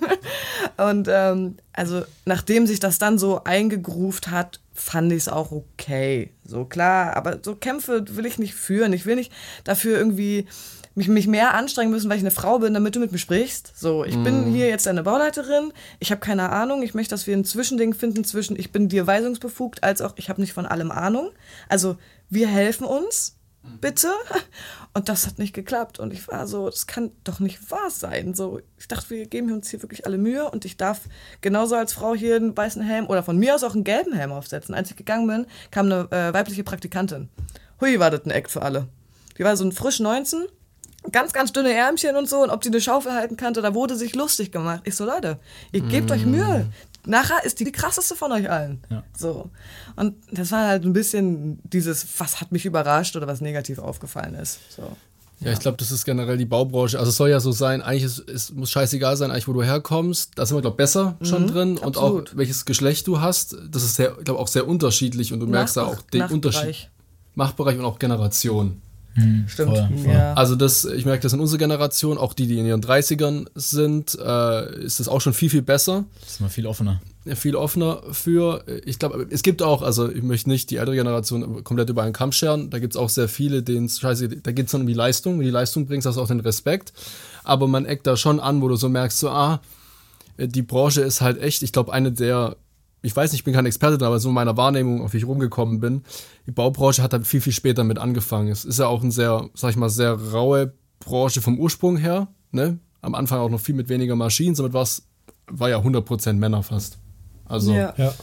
Und also nachdem sich das dann so eingegroovt hat, fand ich es auch okay. So klar, aber so Kämpfe will ich nicht führen. Ich will nicht dafür irgendwie mich mehr anstrengen müssen, weil ich eine Frau bin, damit du mit mir sprichst. So, ich bin hier jetzt eine Bauleiterin, ich habe keine Ahnung, ich möchte, dass wir ein Zwischending finden zwischen ich bin dir weisungsbefugt, als auch ich habe nicht von allem Ahnung. Also wir helfen uns, bitte. Und das hat nicht geklappt. Und ich war so, das kann doch nicht wahr sein. So, ich dachte, wir geben uns hier wirklich alle Mühe und ich darf genauso als Frau hier einen weißen Helm oder von mir aus auch einen gelben Helm aufsetzen. Als ich gegangen bin, kam eine weibliche Praktikantin. Hui, war das ein Act für alle. Die war so ein frisch 19, ganz, ganz dünne Ärmchen und so. Und ob die eine Schaufel halten kannte, da wurde sich lustig gemacht. Ich so, Leute, ihr gebt euch Mühe. Nachher ist die krasseste von euch allen. Ja. So. Und das war halt ein bisschen dieses, was hat mich überrascht oder was negativ aufgefallen ist. So. Ja, ich glaube, das ist generell die Baubranche. Also es soll ja so sein, eigentlich es muss scheißegal sein, eigentlich wo du herkommst. Da sind wir, glaube ich, besser schon drin. Und absolut. auch welches Geschlecht du hast. Das ist, glaube ich, auch sehr unterschiedlich. Und du merkst da auch den Unterschied. Machtbereich und auch Generation. Stimmt. Voll. Ja. Also ich merke das in unserer Generation, auch die in ihren 30ern sind, ist das auch schon viel, viel besser. Das ist mal viel offener. Viel offener für, ich glaube, es gibt auch, also ich möchte nicht die ältere Generation komplett über einen Kamm scheren, da gibt es auch sehr viele, denen es scheiße, da geht es dann um die Leistung, wenn du die Leistung bringst, hast du auch den Respekt, aber man eckt da schon an, wo du so merkst, so, die Branche ist halt echt, ich glaube, eine der, ich weiß nicht, ich bin kein Experte da, aber so in meiner Wahrnehmung, auf wie ich rumgekommen bin, die Baubranche hat da viel, viel später mit angefangen. Es ist ja auch ein sehr, sag ich mal, sehr raue Branche vom Ursprung her, ne? Am Anfang auch noch viel mit weniger Maschinen, somit war ja 100% Männer fast. Also, ja.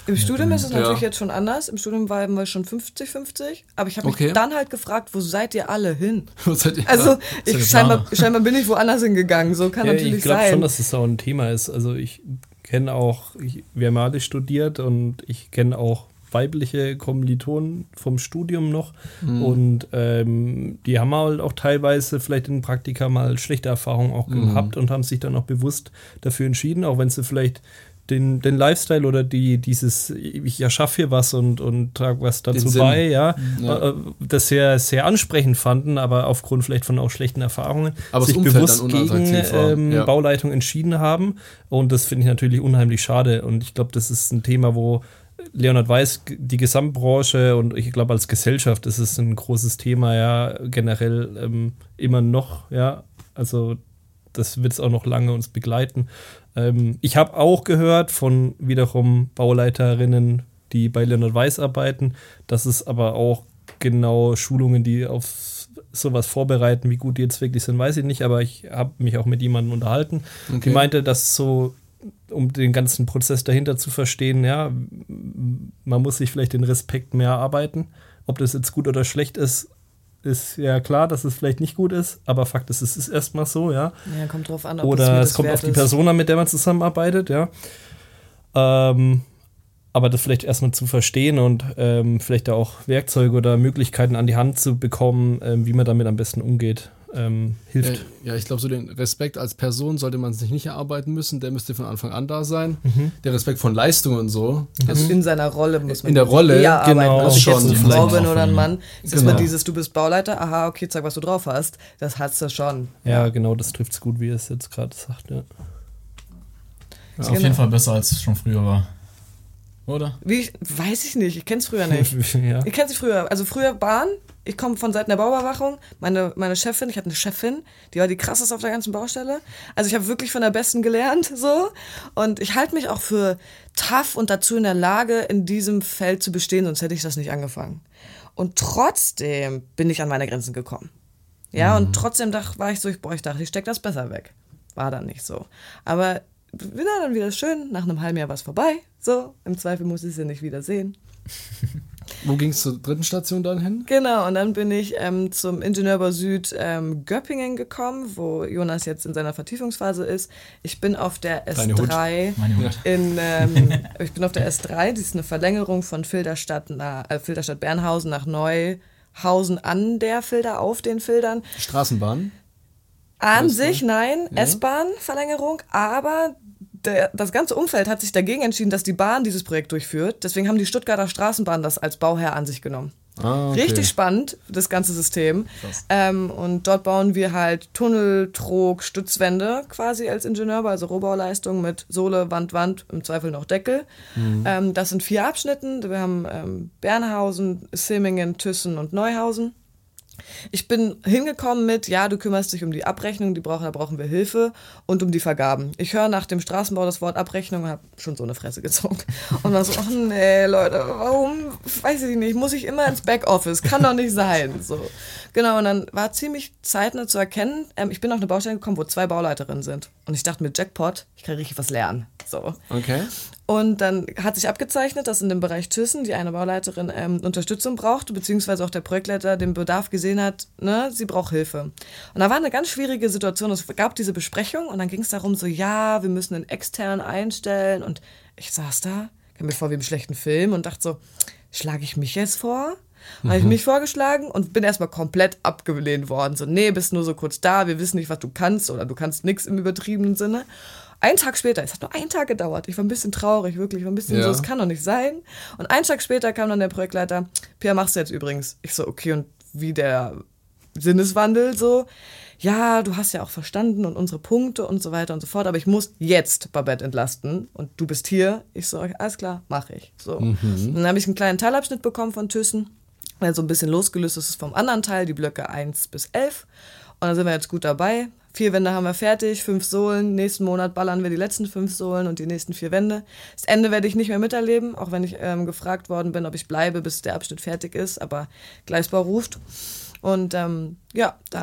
Im Studium ist es natürlich jetzt schon anders. Im Studium waren wir schon 50-50. Aber ich habe mich dann halt gefragt, wo seid ihr alle hin? Also scheinbar bin ich woanders hingegangen. So kann natürlich sein. Ich glaube schon, dass es auch ein Thema ist. Also ich kenne auch, wir haben alle studiert und ich kenne auch weibliche Kommilitonen vom Studium noch und die haben halt auch teilweise vielleicht in Praktika mal schlechte Erfahrungen auch gehabt und haben sich dann auch bewusst dafür entschieden, auch wenn sie vielleicht den Lifestyle oder dieses ich erschaffe hier was und trage was dazu bei, das sehr, sehr ansprechend fanden, aber aufgrund vielleicht von auch schlechten Erfahrungen aber sich bewusst gegen Bauleitung entschieden haben und das finde ich natürlich unheimlich schade und ich glaube, das ist ein Thema, wo Leonhard Weiß, die Gesamtbranche und ich glaube als Gesellschaft ist es ein großes Thema, ja, generell immer noch, ja, also das wird es auch noch lange uns begleiten. Ich habe auch gehört von wiederum Bauleiterinnen, die bei Leonhard Weiß arbeiten, dass es aber auch genau Schulungen, die auf sowas vorbereiten, wie gut die jetzt wirklich sind, weiß ich nicht, aber ich habe mich auch mit jemandem unterhalten, die meinte, dass so um den ganzen Prozess dahinter zu verstehen, ja, man muss sich vielleicht den Respekt mehr erarbeiten. Ob das jetzt gut oder schlecht ist, ist ja klar, dass es vielleicht nicht gut ist, aber Fakt ist, es ist erstmal so, ja. Ja, kommt drauf an, ob oder es kommt auf die Person an, mit der man zusammenarbeitet, ja. Aber das vielleicht erstmal zu verstehen und vielleicht auch Werkzeuge oder Möglichkeiten an die Hand zu bekommen, wie man damit am besten umgeht. Hilft. Ja, ich glaube, so den Respekt als Person sollte man sich nicht erarbeiten müssen, der müsste von Anfang an da sein. Der Respekt von Leistung und so. Also in seiner Rolle muss man in der Rolle eher arbeiten. Genau, ob ich schon. jetzt eine Frau bin oder ein Mann. Es ist mal dieses, du bist Bauleiter, aha, okay, zeig, was du drauf hast. Das hast du schon. Ja, genau, das trifft es gut, wie es jetzt gerade sagt. Ja. Ist auf jeden Fall besser, als es schon früher war. Oder? Weiß ich nicht, ich kenne es früher nicht. Ja. Ich kenne es früher. Also früher Bahn, ich komme von Seiten der Bauüberwachung. Meine Chefin, ich hatte eine Chefin, die war die krasseste auf der ganzen Baustelle. Also ich habe wirklich von der Besten gelernt, so. Und ich halte mich auch für tough und dazu in der Lage, in diesem Feld zu bestehen, sonst hätte ich das nicht angefangen. Und trotzdem bin ich an meine Grenzen gekommen. Ja, und trotzdem war ich so, ich dachte, ich stecke das besser weg. War dann nicht so. Aber dann wieder schön, nach einem halben Jahr war es vorbei. So, im Zweifel muss ich sie nicht wieder sehen. Wo ging es zur dritten Station dann hin? Genau, und dann bin ich zum Ingenieurbau Süd Göppingen gekommen, wo Jonas jetzt in seiner Vertiefungsphase ist. Ich bin auf der S3 ich bin auf der S3, die ist eine Verlängerung von Filderstadt Bernhausen nach Neuhausen an der Filder, auf den Fildern. Straßenbahn? An sich nein, ja. S-Bahn-Verlängerung, aber das ganze Umfeld hat sich dagegen entschieden, dass die Bahn dieses Projekt durchführt. Deswegen haben die Stuttgarter Straßenbahnen das als Bauherr an sich genommen. Ah, okay. Richtig spannend, das ganze System. Und dort bauen wir halt Tunnel, Trog, Stützwände quasi als Ingenieurbau, also Rohbauleistung mit Sohle, Wand, im Zweifel noch Deckel. Das sind 4 Abschnitten. Wir haben Bernhausen, Simmingen, Thyssen und Neuhausen. Ich bin hingekommen mit, ja, du kümmerst dich um die Abrechnung, da brauchen wir Hilfe und um die Vergaben. Ich höre nach dem Straßenbau das Wort Abrechnung und habe schon so eine Fresse gezogen. Und dann so, ach nee, Leute, warum, weiß ich nicht, muss ich immer ins Backoffice, kann doch nicht sein. So. Genau, und dann war ziemlich zeitnah zu erkennen, ich bin auf eine Baustelle gekommen, wo 2 Bauleiterinnen sind. Und ich dachte mir, Jackpot, ich kann richtig was lernen. So. Okay. Und dann hat sich abgezeichnet, dass in dem Bereich Thyssen die eine Bauleiterin Unterstützung braucht, beziehungsweise auch der Projektleiter den Bedarf gesehen hat, ne, sie braucht Hilfe. Und da war eine ganz schwierige Situation. Es gab diese Besprechung und dann ging es darum, so, ja, wir müssen einen externen einstellen. Und ich saß da, kam mir vor wie im schlechten Film und dachte so, schlage ich mich jetzt vor? Habe ich mich vorgeschlagen und bin erstmal komplett abgelehnt worden. So, nee, bist nur so kurz da, wir wissen nicht, was du kannst oder du kannst nichts im übertriebenen Sinne. Einen Tag später, es hat nur einen Tag gedauert, ich war ein bisschen traurig, wirklich, ich war ein bisschen so, es kann doch nicht sein. Und einen Tag später kam dann der Projektleiter, Pia, machst du jetzt übrigens? Ich so, okay, und wie der Sinneswandel so, ja, du hast ja auch verstanden und unsere Punkte und so weiter und so fort, aber ich muss jetzt Babette entlasten und du bist hier. Ich so, alles klar, mache ich. So. Dann habe ich einen kleinen Teilabschnitt bekommen von Thyssen, weil so ein bisschen losgelöst ist vom anderen Teil, die Blöcke 1 bis 11. Und da sind wir jetzt gut dabei. 4 Wände haben wir fertig, 5 Sohlen. Nächsten Monat ballern wir die letzten 5 Sohlen und die nächsten 4 Wände. Das Ende werde ich nicht mehr miterleben, auch wenn ich gefragt worden bin, ob ich bleibe, bis der Abschnitt fertig ist. Aber Gleisbau ruft. Und dann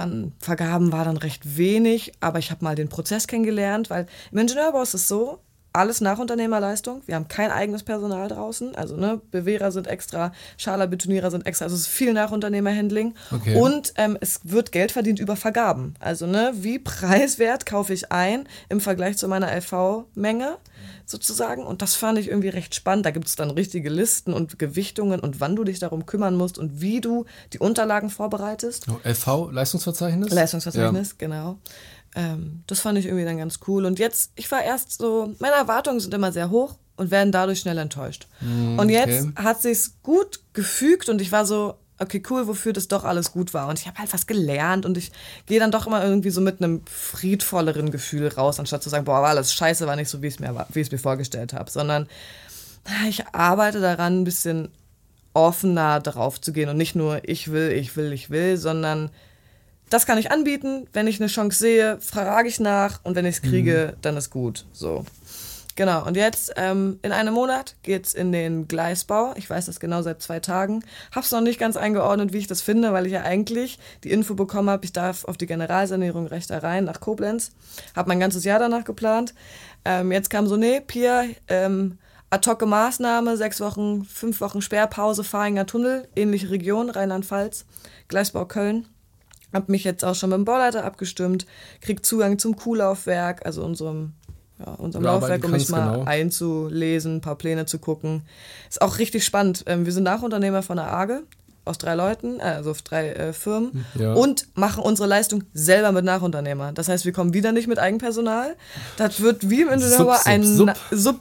Vergaben war dann recht wenig, aber ich habe mal den Prozess kennengelernt, weil im Ingenieurbau ist es so, alles Nachunternehmerleistung. Wir haben kein eigenes Personal draußen. Also Bewährer sind extra, Scharlarbetonierer sind extra. Also es ist viel Nachunternehmerhandling. Okay. Und es wird Geld verdient über Vergaben. Also wie preiswert kaufe ich ein im Vergleich zu meiner LV-Menge sozusagen. Und das fand ich irgendwie recht spannend. Da gibt es dann richtige Listen und Gewichtungen und wann du dich darum kümmern musst und wie du die Unterlagen vorbereitest. LV, Leistungsverzeichnis? Leistungsverzeichnis, genau. Das fand ich irgendwie dann ganz cool. Und jetzt, ich war erst so, meine Erwartungen sind immer sehr hoch und werden dadurch schnell enttäuscht. Und jetzt hat sich's gut gefügt und ich war so, okay, cool, wofür das doch alles gut war. Und ich habe halt was gelernt und ich gehe dann doch immer irgendwie so mit einem friedvolleren Gefühl raus, anstatt zu sagen, boah, war alles scheiße, war nicht so, wie ich es mir vorgestellt habe. Sondern ich arbeite daran, ein bisschen offener drauf zu gehen und nicht nur ich will, sondern das kann ich anbieten. Wenn ich eine Chance sehe, frage ich nach und wenn ich es kriege, dann ist gut. So. Genau, und jetzt in einem Monat geht's in den Gleisbau. Ich weiß das genau seit 2 Tagen. Hab's noch nicht ganz eingeordnet, wie ich das finde, weil ich ja eigentlich die Info bekommen habe, ich darf auf die Generalsanierung Rechter Rhein nach Koblenz. Hab mein ganzes Jahr danach geplant. Jetzt kam so, Pia, ad-hoc Maßnahme, 6 Wochen, 5 Wochen Sperrpause, Fahringer Tunnel, ähnliche Region, Rheinland-Pfalz, Gleisbau Köln. Hab mich jetzt auch schon mit dem Bauleiter abgestimmt, krieg Zugang zum Kuhlaufwerk, also unserem Laufwerk, um mich mal einzulesen, ein paar Pläne zu gucken. Ist auch richtig spannend. Wir sind Nachunternehmer von der AGE, aus 3 Leuten, also auf 3 Firmen und machen unsere Leistung selber mit Nachunternehmern. Das heißt, wir kommen wieder nicht mit Eigenpersonal. Das wird wie im Ingenieur ein Sub.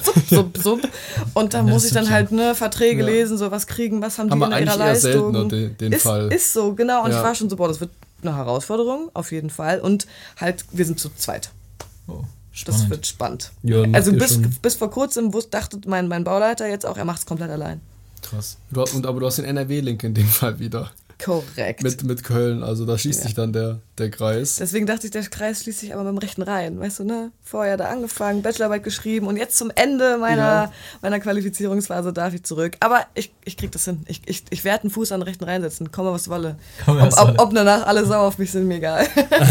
Und da muss ich dann halt Verträge lesen, so was kriegen, was haben die in ihrer Leistung. Seltener, den Fall. Ist so, genau. Und ich war schon so, das wird eine Herausforderung, auf jeden Fall. Und halt, wir sind zu zweit. Oh. Spannend. Das wird spannend. Ja, also bis vor kurzem dachte mein Bauleiter jetzt auch, er macht es komplett allein. Krass. Aber du hast den NRW-Link in dem Fall wieder. Korrekt. Mit Köln, also da schließt sich dann der Kreis. Deswegen dachte ich, der Kreis schließt sich aber mit dem rechten Rein. Weißt du, Vorher da angefangen, Bachelorarbeit geschrieben und jetzt zum Ende meiner Qualifizierungsphase darf ich zurück. Aber ich krieg das hin. Ich werde einen Fuß an den rechten Rein setzen, komme was wolle. Ob danach alle sauer auf mich sind, mir egal.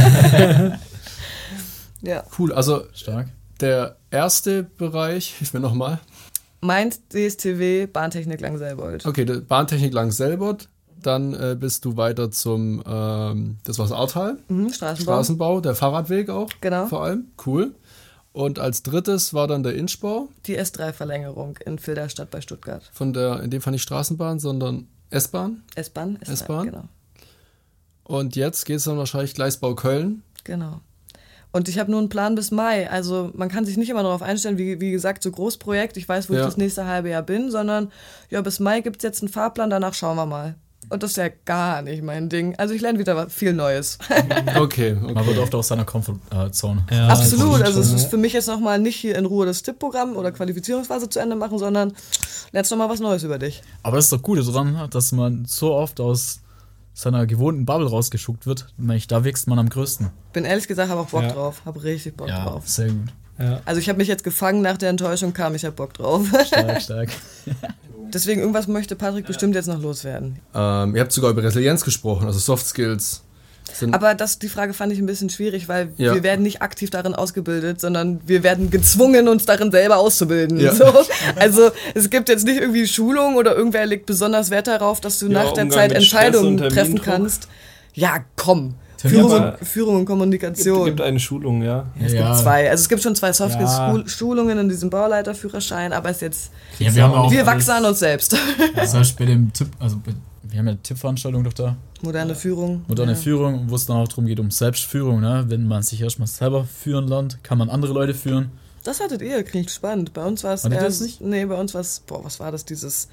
Ja. Cool, also Stark. der erste Bereich, hilf mir nochmal. Meint DSTW, Bahntechnik Lang-Selbold. Okay, Bahntechnik Lang-Selbold. Dann bist du weiter zum, das war's Ahrtal. Straßenbau, der Fahrradweg auch. Genau. Vor allem, cool. Und als drittes war dann der Inschbau. Die S3-Verlängerung in Filderstadt bei Stuttgart. In dem Fall nicht Straßenbahn, sondern S-Bahn. S-Bahn, genau. Und jetzt geht's dann wahrscheinlich Gleisbau Köln. Genau. Und ich habe nur einen Plan bis Mai. Also man kann sich nicht immer darauf einstellen, wie gesagt, so Großprojekt, ich weiß, wo ich das nächste halbe Jahr bin, sondern bis Mai gibt es jetzt einen Fahrplan, danach schauen wir mal. Und das ist ja gar nicht mein Ding. Also ich lerne wieder viel Neues. Okay. Man wird oft aus seiner Komfortzone. Ja, absolut. Also es ist für mich jetzt nochmal nicht hier in Ruhe das Tippprogramm oder Qualifizierungsphase zu Ende machen, sondern lernst nochmal was Neues über dich. Aber das ist doch gut daran, dass man so oft aus seiner gewohnten Bubble rausgeschuckt wird. Da wächst man am größten. Bin ehrlich gesagt, habe auch Bock drauf. Habe richtig Bock drauf. Sehr gut. Ja. Also ich habe mich jetzt gefangen nach der Enttäuschung, ich habe Bock drauf. Stark. Deswegen, irgendwas möchte Patrick bestimmt jetzt noch loswerden. Ihr habt sogar über Resilienz gesprochen, also Soft Skills. Aber die Frage fand ich ein bisschen schwierig, weil wir werden nicht aktiv darin ausgebildet, sondern wir werden gezwungen, uns darin selber auszubilden. Ja. So. Also es gibt jetzt nicht irgendwie Schulung oder irgendwer legt besonders Wert darauf, dass du nach der Zeit Entscheidungen treffen kannst. Ja, komm. Führung und Kommunikation. Es gibt eine Schulung, ja. Es gibt 2. Also es gibt schon 2 Soft-Skills-Schulungen in diesem Bauleiterführerschein, aber es ist jetzt... Ja, wir wachsen an uns selbst. Zum Beispiel bei dem Tipp, wir haben ja eine Tippveranstaltung doch da. Moderne Führung, wo es dann auch darum geht, um Selbstführung. Ne? Wenn man sich erstmal selber führen lernt, kann man andere Leute führen. Das hattet ihr, klingt spannend. Bei uns war es erst... nicht? Nee, bei uns war es... was war das? Dieses...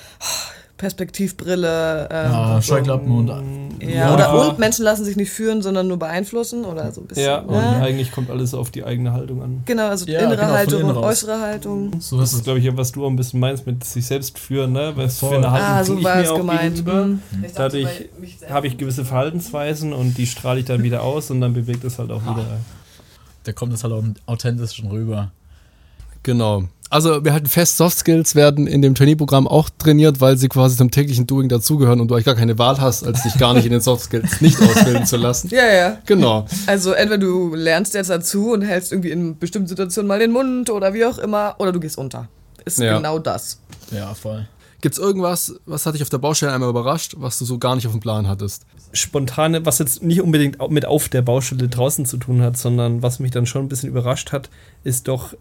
Perspektivbrille. Scheuklappen und... und Menschen lassen sich nicht führen, sondern nur beeinflussen oder so ein bisschen. Ja, und eigentlich kommt alles auf die eigene Haltung an. Genau, also innere Haltung und äußere Haltung. So das ist, glaube ich, was du auch ein bisschen meinst mit sich selbst führen, ne? Was für eine Haltung so war es gemeint. Dadurch habe ich gewisse Verhaltensweisen und die strahle ich dann wieder aus und dann bewegt es halt auch wieder. Da kommt es halt auch authentisch schon rüber. Genau. Also wir halten fest, Soft Skills werden in dem Trainee-Programm auch trainiert, weil sie quasi zum täglichen Doing dazugehören und du eigentlich gar keine Wahl hast, als dich gar nicht in den Soft Skills nicht ausbilden zu lassen. Ja. Genau. Also entweder du lernst jetzt dazu und hältst irgendwie in bestimmten Situationen mal den Mund oder wie auch immer, oder du gehst unter. Ist genau das. Ja, voll. Gibt's irgendwas, was hat dich auf der Baustelle einmal überrascht, was du so gar nicht auf dem Plan hattest? Spontane, was jetzt nicht unbedingt mit auf der Baustelle draußen zu tun hat, sondern was mich dann schon ein bisschen überrascht hat, ist doch,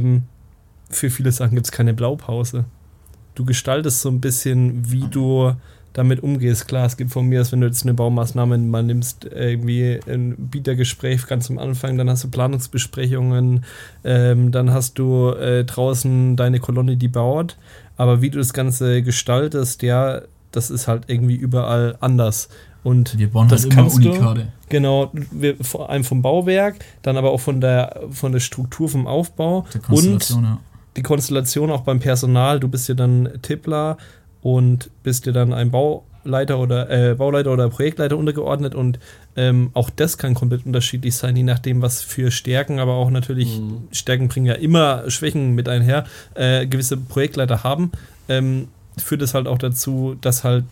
für viele Sachen gibt es keine Blaupause. Du gestaltest so ein bisschen, wie du damit umgehst. Klar, es gibt von mir, als wenn du jetzt eine Baumaßnahme mal nimmst, irgendwie ein Bietergespräch ganz am Anfang, dann hast du Planungsbesprechungen, dann hast du draußen deine Kolonne, die baut. Aber wie du das Ganze gestaltest, ja, das ist halt irgendwie überall anders. Und wir bauen das halt immer kannst Unikade. Du, genau, vor allem vom Bauwerk, dann aber auch von der Struktur vom Aufbau und die Konstellation auch beim Personal. Du bist ja dann Tippler und bist dir dann ein Bauleiter oder Projektleiter untergeordnet und auch das kann komplett unterschiedlich sein, je nachdem, was für Stärken, aber auch natürlich Stärken bringen ja immer Schwächen mit einher, gewisse Projektleiter haben. Führt es halt auch dazu, dass halt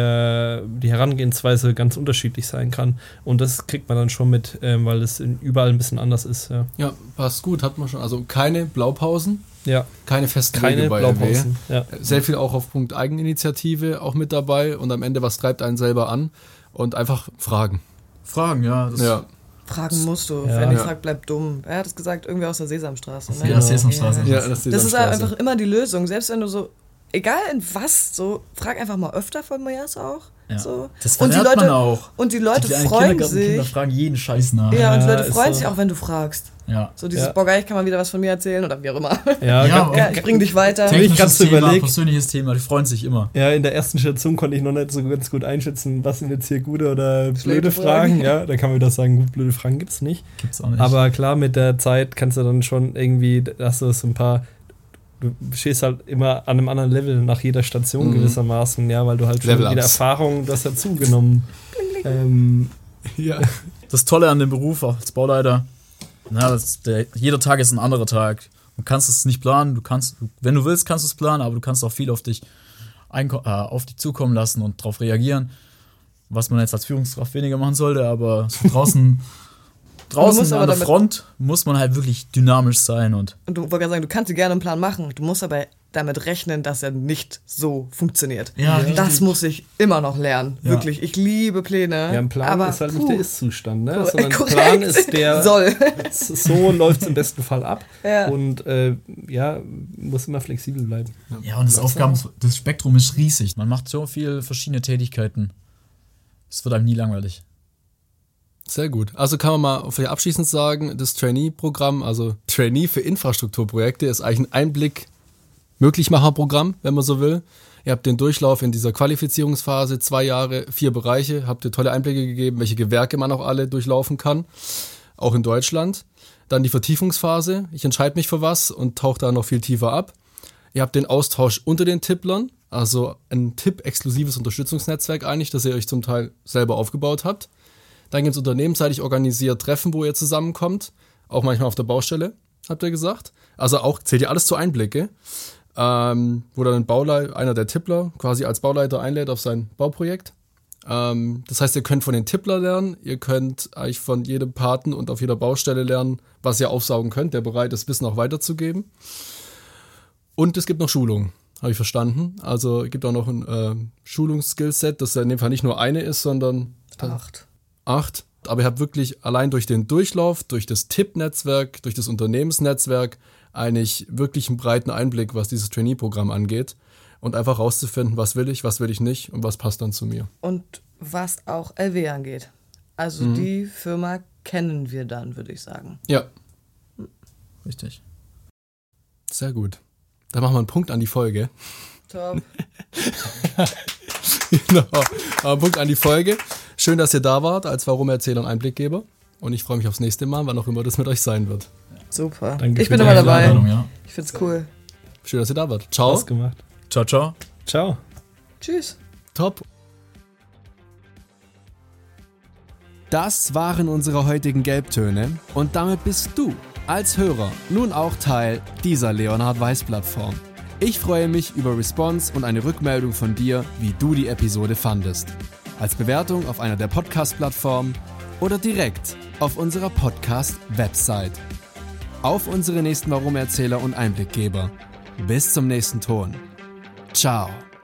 die Herangehensweise ganz unterschiedlich sein kann. Und das kriegt man dann schon mit, weil es überall ein bisschen anders ist. Ja, passt gut, hat man schon. Also keine Blaupausen, keine festen Wege bei Blaupausen. Ja. Sehr viel auch auf Punkt Eigeninitiative auch mit dabei und am Ende, was treibt einen selber an und einfach fragen. Fragen, ja. Fragen musst du. Wer nicht fragt, bleibt dumm. Wer hat es gesagt? Irgendwie aus der Sesamstraße. Ne? Ja, Sesamstraße. Ja, das ist einfach immer die Lösung. Selbst wenn du so, egal in was, so frag einfach mal öfter von mir auch. Ja. So. Das verlernt man auch. Und die Leute freuen sich. Kinder fragen jeden Scheiß nach. Ja, und die Leute freuen sich auch, wenn du fragst. Ja. So dieses, boah geil, ich kann mal wieder was von mir erzählen oder wie auch immer. Ich bring dich weiter. Persönliches Thema, die freuen sich immer. Ja, in der ersten Station konnte ich noch nicht so ganz gut einschätzen, was sind jetzt hier gute oder blöde Fragen. Ja, da kann man wieder sagen, gut, blöde Fragen gibt's nicht. Gibt's auch nicht. Aber klar, mit der Zeit kannst du dann schon irgendwie, hast du so ein paar, du stehst halt immer an einem anderen Level nach jeder Station gewissermaßen, ja, weil du halt schon wieder Erfahrung, das dazugenommen. Das Tolle an dem Beruf auch als Bauleiter, jeder Tag ist ein anderer Tag. Du kannst es nicht planen, wenn du willst, kannst du es planen, aber du kannst auch viel auf dich zukommen lassen und darauf reagieren, was man jetzt als Führungskraft weniger machen sollte, aber so draußen an der Front muss man halt wirklich dynamisch sein. Und du wolltest gerade sagen, du kannst dir gerne einen Plan machen, du musst aber damit rechnen, dass er nicht so funktioniert. Ja, das muss ich immer noch lernen. Ja. Wirklich, ich liebe Pläne. Ja, ein Plan aber, ist halt nicht der Ist-Zustand, ne? Sondern ein Plan ist der so läuft es im besten Fall ab. Ja. Und muss immer flexibel bleiben. Ja, und das Spektrum ist riesig. Man macht so viele verschiedene Tätigkeiten. Es wird einem nie langweilig. Sehr gut. Also kann man mal vielleicht abschließend sagen, das Trainee-Programm, also Trainee für Infrastrukturprojekte, ist eigentlich ein Einblick-Möglichmacher-Programm, wenn man so will. Ihr habt den Durchlauf in dieser Qualifizierungsphase, 2 Jahre, 4 Bereiche, habt ihr tolle Einblicke gegeben, welche Gewerke man auch alle durchlaufen kann, auch in Deutschland. Dann die Vertiefungsphase, ich entscheide mich für was und tauche da noch viel tiefer ab. Ihr habt den Austausch unter den Tipplern, also ein Tipp-exklusives Unterstützungsnetzwerk eigentlich, das ihr euch zum Teil selber aufgebaut habt. Dann gibt es unternehmensseitig organisiert Treffen, wo ihr zusammenkommt. Auch manchmal auf der Baustelle, habt ihr gesagt. Also auch zählt ja alles zu Einblicke. Wo dann einer der Tippler quasi als Bauleiter einlädt auf sein Bauprojekt. Das heißt, ihr könnt von den Tippler lernen. Ihr könnt eigentlich von jedem Paten und auf jeder Baustelle lernen, was ihr aufsaugen könnt, der bereit ist, Wissen auch weiterzugeben. Und es gibt noch Schulungen, habe ich verstanden. Also es gibt auch noch ein Schulungsskillset, das ja in dem Fall nicht nur eine ist, sondern 8. Aber ihr habt wirklich allein durch den Durchlauf, durch das Tipp-Netzwerk, durch das Unternehmensnetzwerk eigentlich wirklich einen breiten Einblick, was dieses Trainee-Programm angeht. Und einfach rauszufinden, was will ich nicht und was passt dann zu mir. Und was auch LW angeht. Also die Firma kennen wir dann, würde ich sagen. Ja. Richtig. Sehr gut. Dann machen wir einen Punkt an die Folge. Top. Genau. Ein Punkt an die Folge. Schön, dass ihr da wart als Warum-Erzähler und Einblickgeber. Und ich freue mich aufs nächste Mal, wann auch immer das mit euch sein wird. Super. Danke, ich bin immer dabei. Ich find's cool. Schön, dass ihr da wart. Ciao. Spaß gemacht. Ciao, ciao. Ciao. Tschüss. Top. Das waren unsere heutigen Gelbtöne. Und damit bist du als Hörer nun auch Teil dieser Leonhard Weiß-Plattform. Ich freue mich über Response und eine Rückmeldung von dir, wie du die Episode fandest. Als Bewertung auf einer der Podcast-Plattformen oder direkt auf unserer Podcast-Website. Auf unsere nächsten Warum-Erzähler und Einblickgeber. Bis zum nächsten Ton. Ciao.